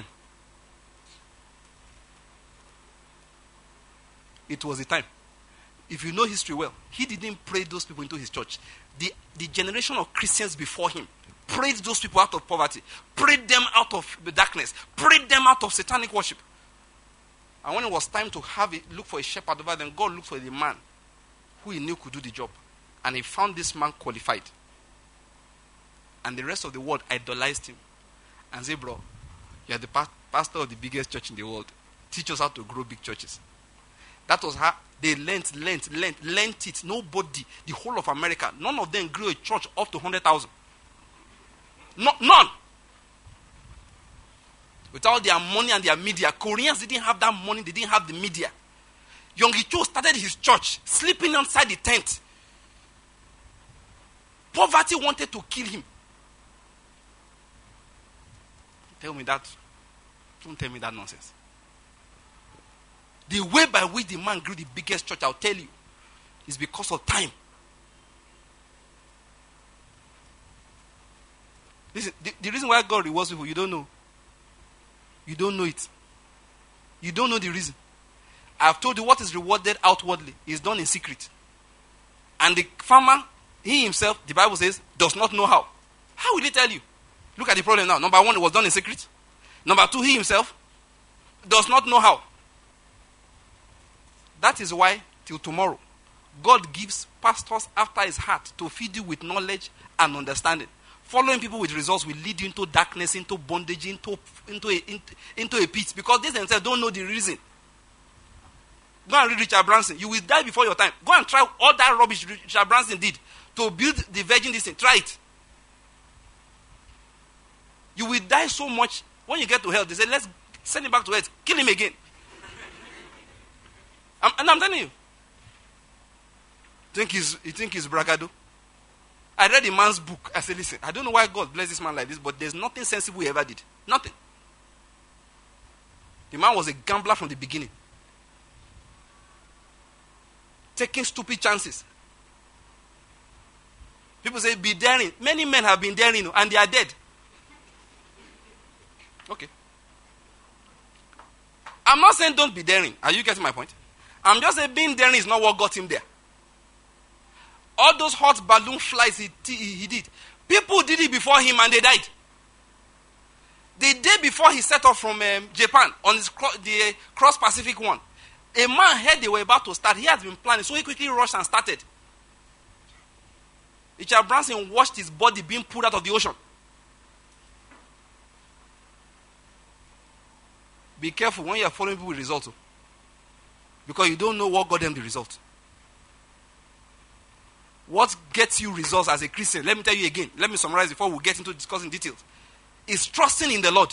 It was the time. If you know history well, he didn't pray those people into his church. The generation of Christians before him prayed those people out of poverty, prayed them out of the darkness, prayed them out of satanic worship. And when it was time to look for a shepherd over them, God looked for the man who he knew could do the job. And he found this man qualified. And the rest of the world idolized him. And said, bro, you are the pastor of the biggest church in the world. Teach us how to grow big churches. That was how they learnt it. Nobody, the whole of America, none of them grew a church up to 100,000. None. With all their money and their media, Koreans didn't have that money, they didn't have the media. Yonggi Cho started his church, sleeping outside the tent. Poverty wanted to kill him. Tell me that. Don't tell me that nonsense. The way by which the man grew the biggest church, I'll tell you, is because of time. Listen, the reason why God rewards people, you don't know. You don't know it. You don't know the reason. I've told you what is rewarded outwardly is done in secret. And the farmer, he himself, the Bible says, does not know how. How will he tell you? Look at the problem now. Number one, it was done in secret. Number two, he himself does not know how. That is why, till tomorrow, God gives pastors after his heart to feed you with knowledge and understanding. Following people with results will lead you into darkness, into bondage, into a pit. Because they themselves don't know the reason. Go and read Richard Branson. You will die before your time. Go and try all that rubbish Richard Branson did to build the virgin this thing. Try it. You will die so much. When you get to hell, they say, let's send him back to earth. Kill him again. And I'm telling you. You think he's bragado? I read the man's book. I said, listen, I don't know why God blessed this man like this, but there's nothing sensible he ever did. Nothing. The man was a gambler from the beginning. Taking stupid chances. People say, be daring. Many men have been daring and they are dead. Okay. I'm not saying don't be daring. Are you getting my point? I'm just saying being daring is not what got him there. All those hot balloon flights he did. People did it before him and they died. The day before he set off from Japan on the cross-Pacific one, a man heard they were about to start. He had been planning, so he quickly rushed and started. Richard Branson watched his body being pulled out of the ocean. Be careful when you are following people with results. Because you don't know what got them the result. What gets you results as a Christian, let me tell you again, let me summarize before we get into discussing details, is trusting in the Lord.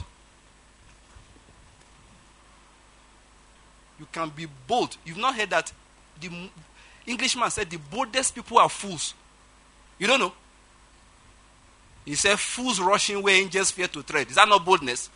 You can be bold. You've not heard that the Englishman said the boldest people are fools. You don't know? He said fools rushing where angels fear to tread. Is that not boldness?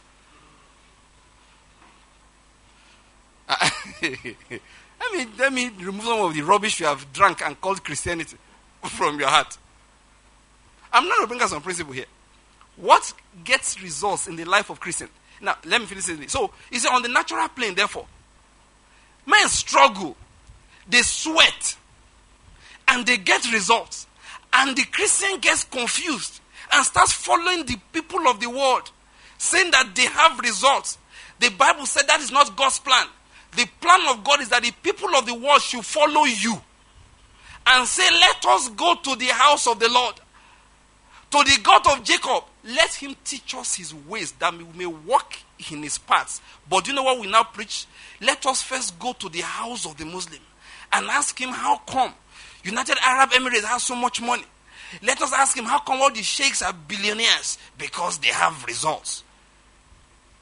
Let me remove some of the rubbish you have drunk and called Christianity from your heart. I'm not going to bring us some principle here. What gets results in the life of Christian? Now, let me finish this. So, is it on the natural plane, therefore? Men struggle, they sweat, and they get results. And the Christian gets confused and starts following the people of the world, saying that they have results. The Bible said that is not God's plan. The plan of God is that the people of the world should follow you and say, let us go to the house of the Lord, to the God of Jacob. Let him teach us his ways that we may walk in his paths. But do you know what we now preach? Let us first go to the house of the Muslim and ask him how come United Arab Emirates has so much money. Let us ask him how come all the sheikhs are billionaires. Because they have results.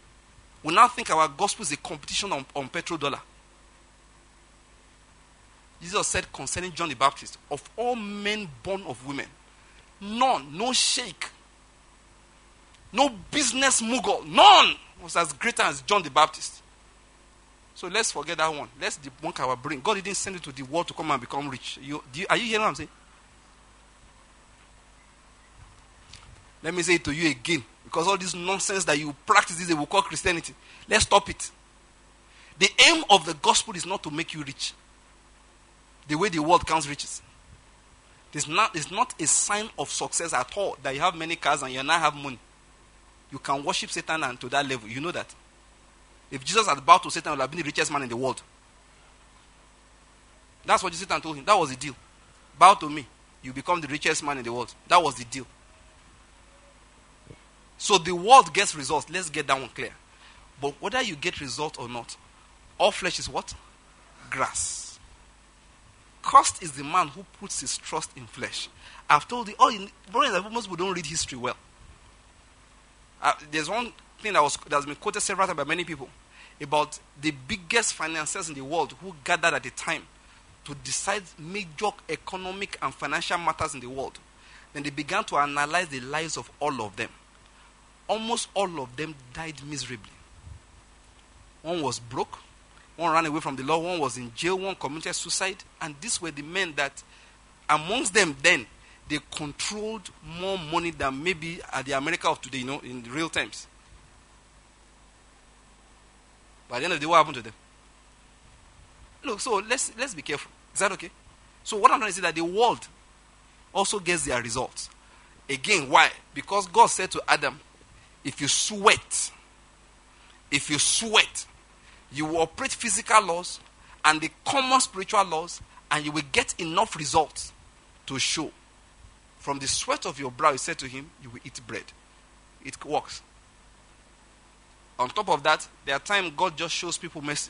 We now think our gospel is a competition on petrodollar. Jesus said concerning John the Baptist, of all men born of women, none, no sheikh, no business mogul, none was as great as John the Baptist. So let's forget that one. Let's debunk our brain. God didn't send you to the world to come and become rich. Are you hearing what I'm saying? Let me say it to you again. Because all this nonsense that you practice this, they will call Christianity. Let's stop it. The aim of the gospel is not to make you rich. The way the world counts riches. It's not a sign of success at all that you have many cars and you now have money. You can worship Satan and to that level. You know that. If Jesus had bowed to Satan, he would have been the richest man in the world. That's what Satan told him. That was the deal. Bow to me. You become the richest man in the world. That was the deal. So the world gets results. Let's get that one clear. But whether you get results or not, all flesh is what? Grass. Cursed is the man who puts his trust in flesh. I've told you, most people don't read history well. There's one thing that's been quoted several times by many people about the biggest financiers in the world who gathered at a time to decide major economic and financial matters in the world. Then they began to analyze the lives of all of them. Almost all of them died miserably. One was broke, one ran away from the law, one was in jail, one committed suicide. And these were the men that, amongst them then, they controlled more money than maybe at the America of today, in real times. By the end of the day, what happened to them? Look, so let's be careful. Is that okay? So what I'm trying to say is that the world also gets their results. Again, why? Because God said to Adam, if you sweat, you will operate physical laws and the common spiritual laws, and you will get enough results to show. From the sweat of your brow, he said to him, you will eat bread. It works. On top of that, there are times God just shows people mercy.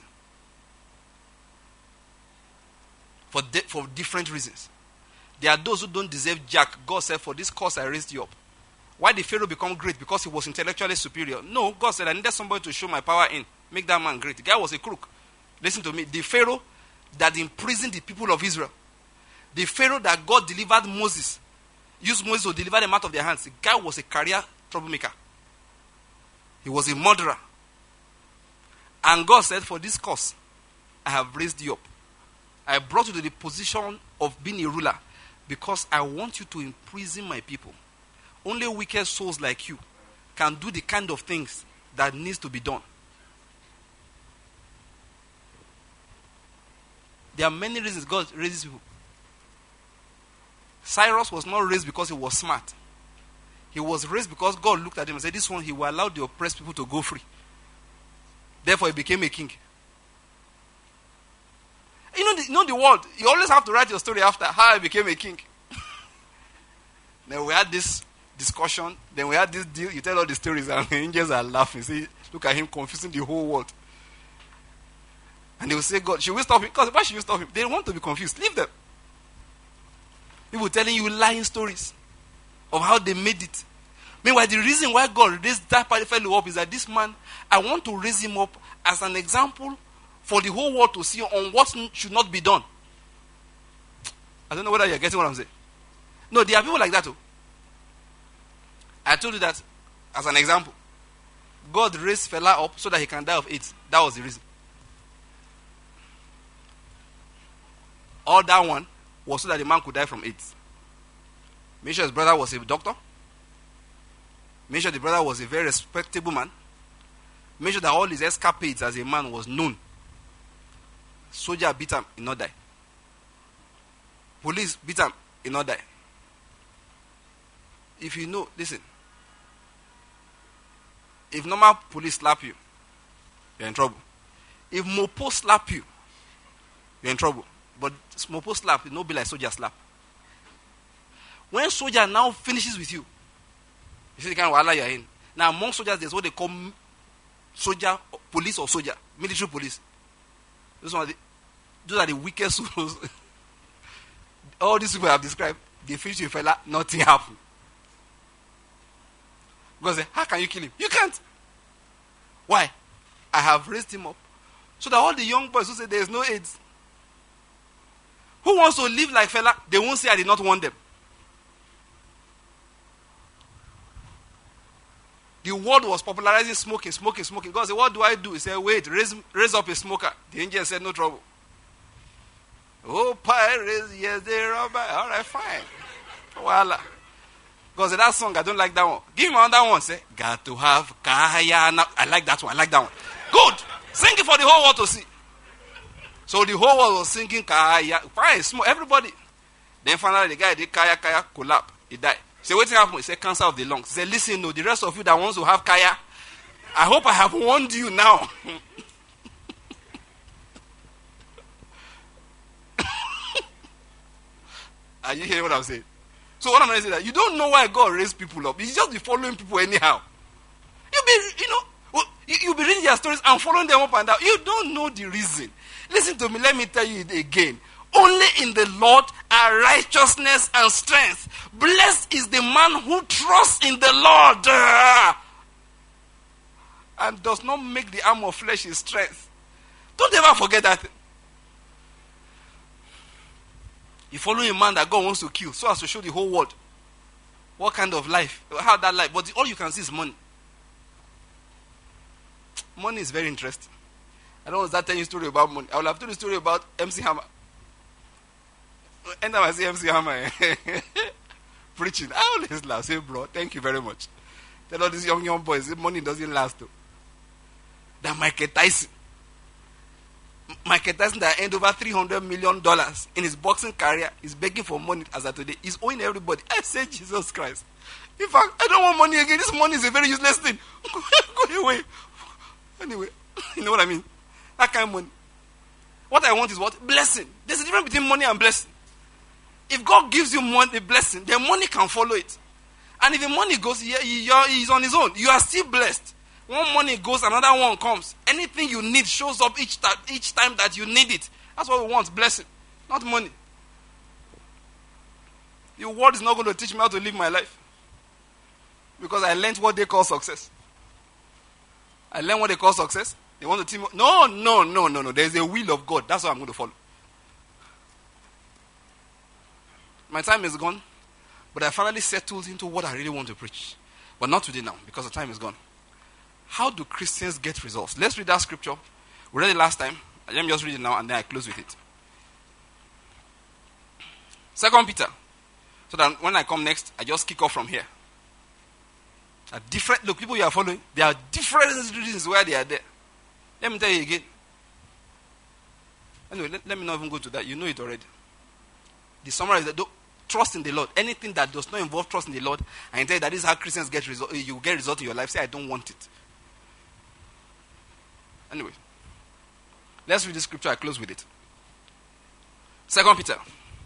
For different reasons. There are those who don't deserve jack. God said, for this cause I raised you up. Why did Pharaoh become great? Because he was intellectually superior. No, God said, I needed somebody to show my power in. Make that man great. The guy was a crook. Listen to me. The Pharaoh that imprisoned the people of Israel. The Pharaoh that God delivered Moses. Used Moses to deliver them out of their hands. The guy was a career troublemaker. He was a murderer. And God said, for this cause, I have raised you up. I brought you to the position of being a ruler because I want you to imprison my people. Only wicked souls like you can do the kind of things that needs to be done. There are many reasons God raises people. Cyrus was not raised because he was smart. He was raised because God looked at him and said, this one, he will allow the oppressed people to go free. Therefore, he became a king. You know the world. You always have to write your story after how I became a king. Then we had this discussion. Then we had this deal. You tell all the stories and the angels are laughing. See, look at him confusing the whole world. And they will say, God, should we stop him? Because why should we stop him? They want to be confused. Leave them. People telling you lying stories of how they made it. Meanwhile, the reason why God raised that fellow up is that this man, I want to raise him up as an example for the whole world to see on what should not be done. I don't know whether you're getting what I'm saying. No, there are people like that too. I told you that as an example. God raised Fela up so that he can die of AIDS. That was the reason. All that one was so that the man could die from AIDS. Make sure his brother was a doctor. Make sure the brother was a very respectable man. Make sure that all his escapades as a man was known. Soldier beat him, he not die. Police beat him, he not die. If you know, listen. If normal police slap you, you're in trouble. If Mopo slap you, you're in trouble. But Mopo slap, it no be like soldier slap. When soldier now finishes with you, you see the kind of wahala you're in. Now among soldiers, there's what they call soldier, police or soldier, military police. Those are the weakest souls. All these people I have described, they finish with fella, nothing happened. Because how can you kill him? You can't. Why? I have raised him up. So that all the young boys who say there is no AIDS, who wants to live like fella, they won't say I did not want them. The world was popularizing smoking. God said, what do I do? He said, wait, raise up a smoker. The angel said, no trouble. Oh, pirates, yes, they robber. All right, fine. Voila. God said, that song, I don't like that one. Give me another one. Say, got to have kaya. Now, I like that one. Good. Sing it for the whole world to see. So the whole world was singing kaya. Fine, everybody. Then finally, the guy did kaya, collapse. He died. He said, what happened? He said, cancer of the lungs. He said, listen, no, the rest of you that wants to have kaya, I hope I have warned you now. Are you hearing what I'm saying? So what I'm going to say that you don't know why God raised people up. He's just be following people anyhow. You'll be reading their stories and following them up and down. You don't know the reason. Listen to me. Let me tell you it again. Only in the Lord are righteousness and strength. Blessed is the man who trusts in the Lord and does not make the arm of flesh his strength. Don't ever forget that. You follow a man that God wants to kill so as to show the whole world what kind of life, how that life. But all you can see is money. Money is very interesting. I don't want to start telling you a story about money. I will have told you a story about MC Hammer. Anytime I see MC Hammer preaching, I always laugh. Say, bro, thank you very much. Tell all these young boys, money doesn't last though. That Michael Tyson that earned over $300 million in his boxing career is begging for money as of today. He's owing everybody. I say, Jesus Christ. In fact, I don't want money again. This money is a very useless thing. Go away. Anyway, you know what I mean? That kind of money. What I want is what? Blessing. There's a difference between money and blessing. If God gives you money, a blessing, then money can follow it. And if the money goes, he's on his own. You are still blessed. One money goes, another one comes. Anything you need shows up each time that you need it. That's what we want, blessing, not money. The world is not going to teach me how to live my life. Because I learned what they call success. I learned what they call success. They want to teach me. No. There's a will of God. That's what I'm going to follow. My time is gone. But I finally settled into what I really want to preach. But not today now, because the time is gone. How do Christians get results? Let's read that scripture. We read it last time. Let me just read it now and then I close with it. 2 Peter. So that when I come next, I just kick off from here. Look, people you are following, there are different reasons why they are there. Let me tell you again. Anyway, let me not even go to that. You know it already. The summary is that trust in the Lord. Anything that does not involve trust in the Lord, I can tell you that this is how Christians get result. You get result in your life. Say, I don't want it. Anyway, let's read the scripture. I close with it. 2 Peter.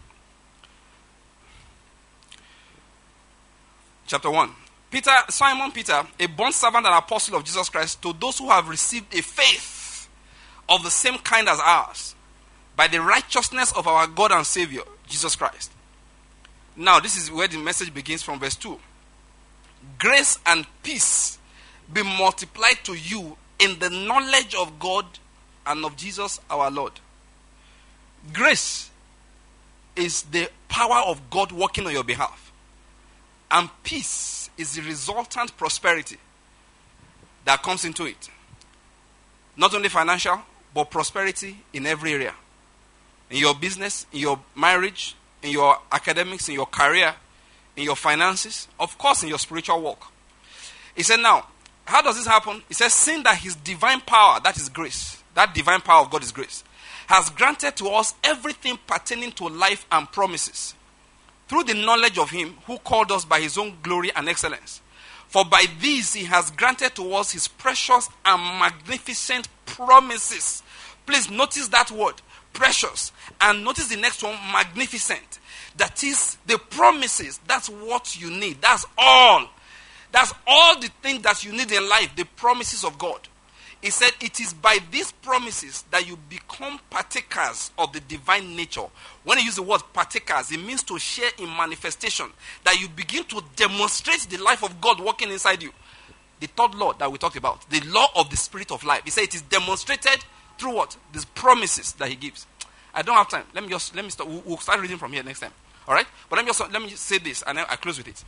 Chapter 1. Simon Peter, a bond servant and apostle of Jesus Christ, to those who have received a faith of the same kind as ours, by the righteousness of our God and Savior, Jesus Christ. Now, this is where the message begins from verse 2. Grace and peace be multiplied to you in the knowledge of God and of Jesus our Lord. Grace is the power of God working on your behalf. And peace is the resultant prosperity that comes into it. Not only financial, but prosperity in every area. In your business, in your marriage, in your academics, in your career, in your finances, of course in your spiritual walk. He said now, how does this happen? He says, seeing that his divine power, that is grace, that divine power of God is grace, has granted to us everything pertaining to life and promises, through the knowledge of him who called us by his own glory and excellence. For by these he has granted to us his precious and magnificent promises. Please notice that word, precious. And notice the next one, magnificent. That is the promises. That's what you need. That's all. That's all the things that you need in life, the promises of God. He said it is by these promises that you become partakers of the divine nature. When he uses the word partakers, it means to share in manifestation. That you begin to demonstrate the life of God working inside you. The third law that we talked about, the law of the spirit of life. He said it is demonstrated through what? These promises that he gives. I don't have time. Let me start. We'll start reading from here next time. All right? But let me say this, and then I close with it.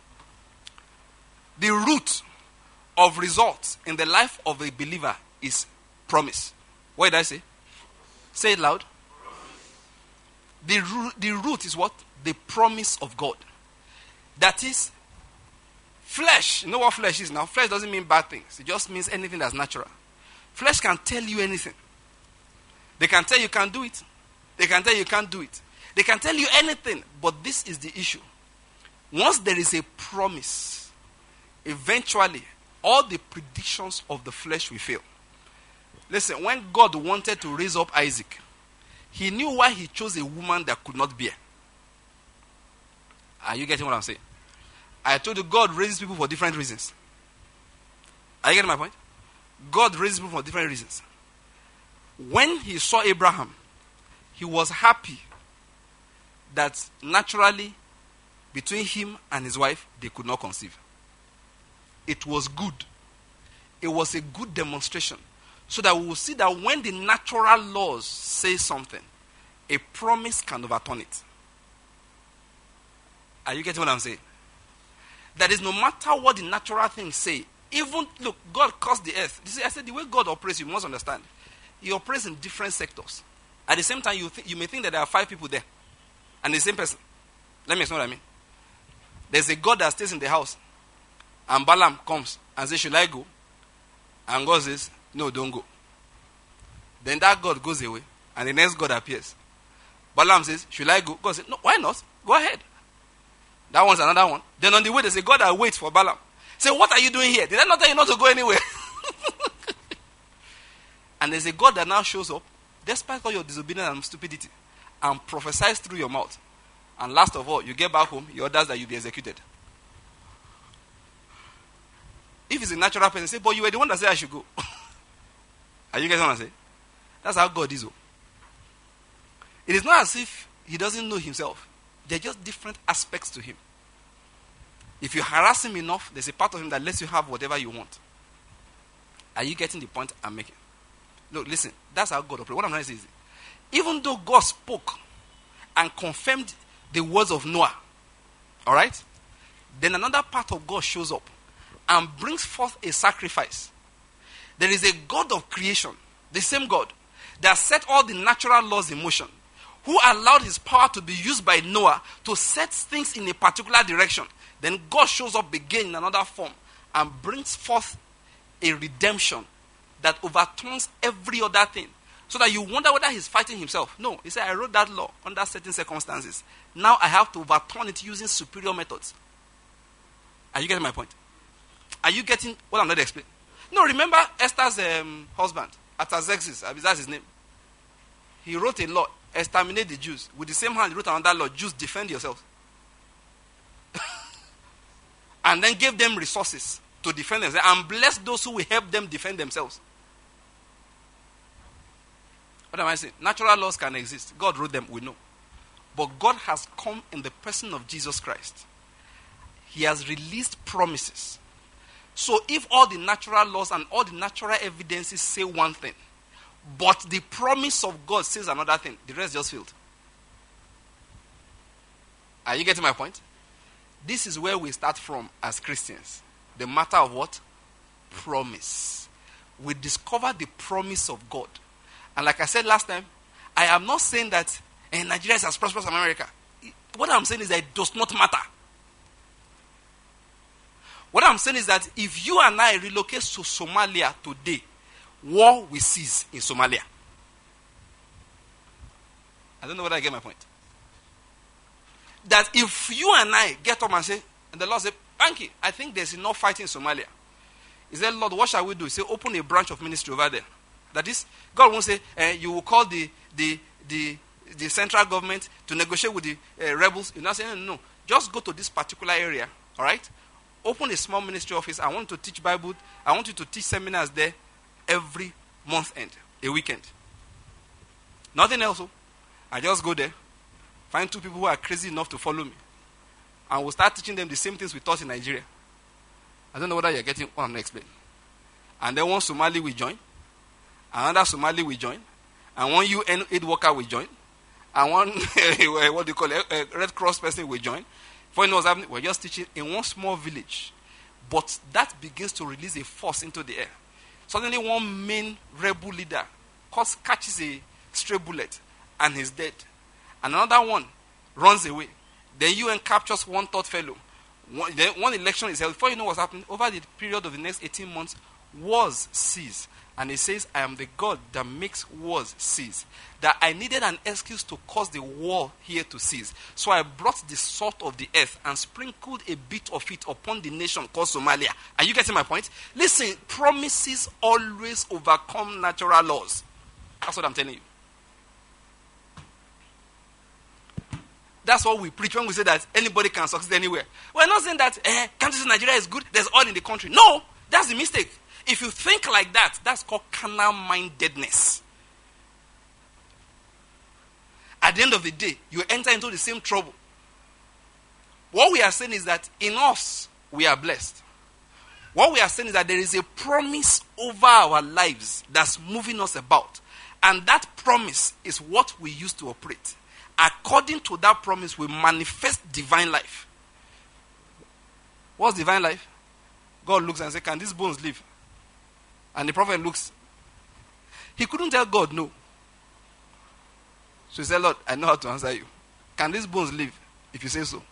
The root of results in the life of a believer is promise. What did I say? Say it loud. The root is what? The promise of God. That is flesh. You know what flesh is now? Flesh doesn't mean bad things. It just means anything that's natural. Flesh can tell you anything. They can tell you can't do it. They can tell you can't do it. They can tell you anything. But this is the issue. Once there is a promise, eventually all the predictions of the flesh will fail. Listen, when God wanted to raise up Isaac, he knew why he chose a woman that could not bear. Are you getting what I'm saying? I told you God raises people for different reasons. Are you getting my point? God raises people for different reasons. When he saw Abraham, he was happy that naturally between him and his wife, they could not conceive. It was good. It was a good demonstration. So that we will see that when the natural laws say something, a promise can overturn it. Are you getting what I'm saying? That is, no matter what the natural things say, even, look, God caused the earth. You see, I said the way God operates, you must understand. He operates in different sectors. At the same time, you may think that there are 5 people there. And the same person. Let me explain what I mean. There's a God that stays in the house. And Balaam comes and says, should I go? And God says, no, don't go. Then that God goes away. And the next God appears. Balaam says, should I go? God says, no, why not? Go ahead. That one's another one. Then on the way, there's a God that waits for Balaam. Say, what are you doing here? Did I not tell you not to go anywhere? And there's a God that now shows up, despite all your disobedience and stupidity, and prophesies through your mouth. And last of all, you get back home, he orders that you be executed. If it's a natural person, say, but you were the one that said I should go. Are you guys want to say? That's how God is. It is not as if he doesn't know himself. There are just different aspects to him. If you harass him enough, there's a part of him that lets you have whatever you want. Are you getting the point I'm making? Look, listen, that's how God operates. What I'm trying to say is, even though God spoke and confirmed the words of Noah, all right, then another part of God shows up and brings forth a sacrifice. There is a God of creation, the same God, that set all the natural laws in motion, who allowed his power to be used by Noah to set things in a particular direction. Then God shows up again in another form and brings forth a redemption that overturns every other thing. So that you wonder whether he's fighting himself. No, he said, I wrote that law under certain circumstances. Now I have to overturn it using superior methods. Are you getting my point? Are you getting what I'm not explaining? No, remember Esther's husband, Artaxerxes, that's his name. He wrote a law, exterminate the Jews. With the same hand, he wrote another law, Jews, defend yourselves. And then gave them resources to defend themselves and bless those who will help them defend themselves. What am I saying? Natural laws can exist. God wrote them, we know. But God has come in the person of Jesus Christ. He has released promises. So if all the natural laws and all the natural evidences say one thing, but the promise of God says another thing, the rest just failed. Are you getting my point? This is where we start from as Christians. The matter of what? Promise. We discover the promise of God. And like I said last time, I am not saying that Nigeria is as prosperous as America. What I'm saying is that it does not matter. What I'm saying is that if you and I relocate to Somalia today, war will cease in Somalia. I don't know whether I get my point. That if you and I get up and say, and the Lord said, Banky, I think there's enough fighting in Somalia. He said, Lord, what shall we do? He said, open a branch of ministry over there. That is, God won't say, you will call the central government to negotiate with the rebels. You're not saying, no. Just go to this particular area, all right? Open a small ministry office. I want to teach Bible. I want you to teach seminars there every month end, a weekend. Nothing else. I just go there, find 2 people who are crazy enough to follow me, and we'll start teaching them the same things we taught in Nigeria. I don't know whether you're getting what I'm explaining. And then one Somali will join, another Somali will join, and one UN aid worker will join, and one what do you call it, a Red Cross person will join. For you know what's happening, we're just teaching in one small village, but that begins to release a force into the air. Suddenly, one main rebel leader catches a stray bullet, and he's dead. Another one runs away. Then UN captures one third fellow. One election is held. Before you know what's happening, over the period of the next 18 months, wars cease. And he says, I am the God that makes wars cease. That I needed an excuse to cause the war here to cease. So I brought the salt of the earth and sprinkled a bit of it upon the nation called Somalia. Are you getting my point? Listen, promises always overcome natural laws. That's what I'm telling you. That's what we preach when we say that anybody can succeed anywhere. We're not saying that countries in Nigeria is good, there's oil in the country. No, that's the mistake. If you think like that, that's called carnal-mindedness. At the end of the day, you enter into the same trouble. What we are saying is that in us, we are blessed. What we are saying is that there is a promise over our lives that's moving us about. And that promise is what we use to operate. According to that promise, we manifest divine life. What's divine life? God looks and says, can these bones live? And the prophet looks. He couldn't tell God no. So he said, Lord, I know how to answer you. Can these bones live if you say so?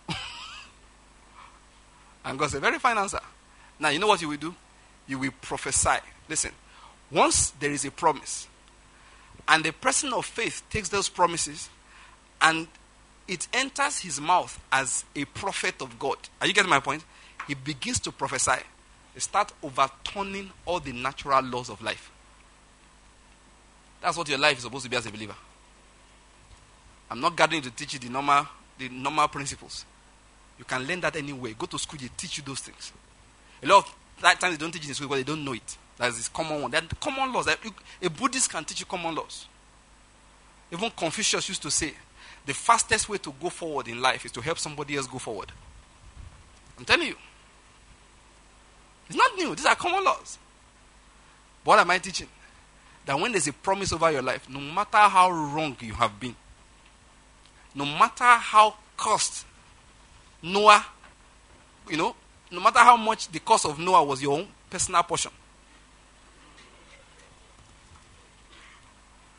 And God said, very fine answer. Now, you know what you will do? You will prophesy. Listen, once there is a promise, and the person of faith takes those promises, and it enters his mouth as a prophet of God. Are you getting my point? He begins to prophesy. He starts overturning all the natural laws of life. That's what your life is supposed to be as a believer. I'm not gathering to teach you the normal principles. You can learn that anywhere. Go to school, they teach you those things. A lot of times they don't teach it in school because they don't know it. That's this common one. There are common laws. A Buddhist can teach you common laws. Even Confucius used to say, the fastest way to go forward in life is to help somebody else go forward. I'm telling you. It's not new. These are common laws. But what am I teaching? That when there's a promise over your life, no matter how wrong you have been, no matter how cursed Noah, no matter how much the curse of Noah was your own personal portion,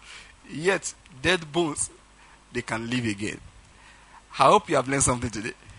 yet dead bones, they can live again. I hope you have learned something today.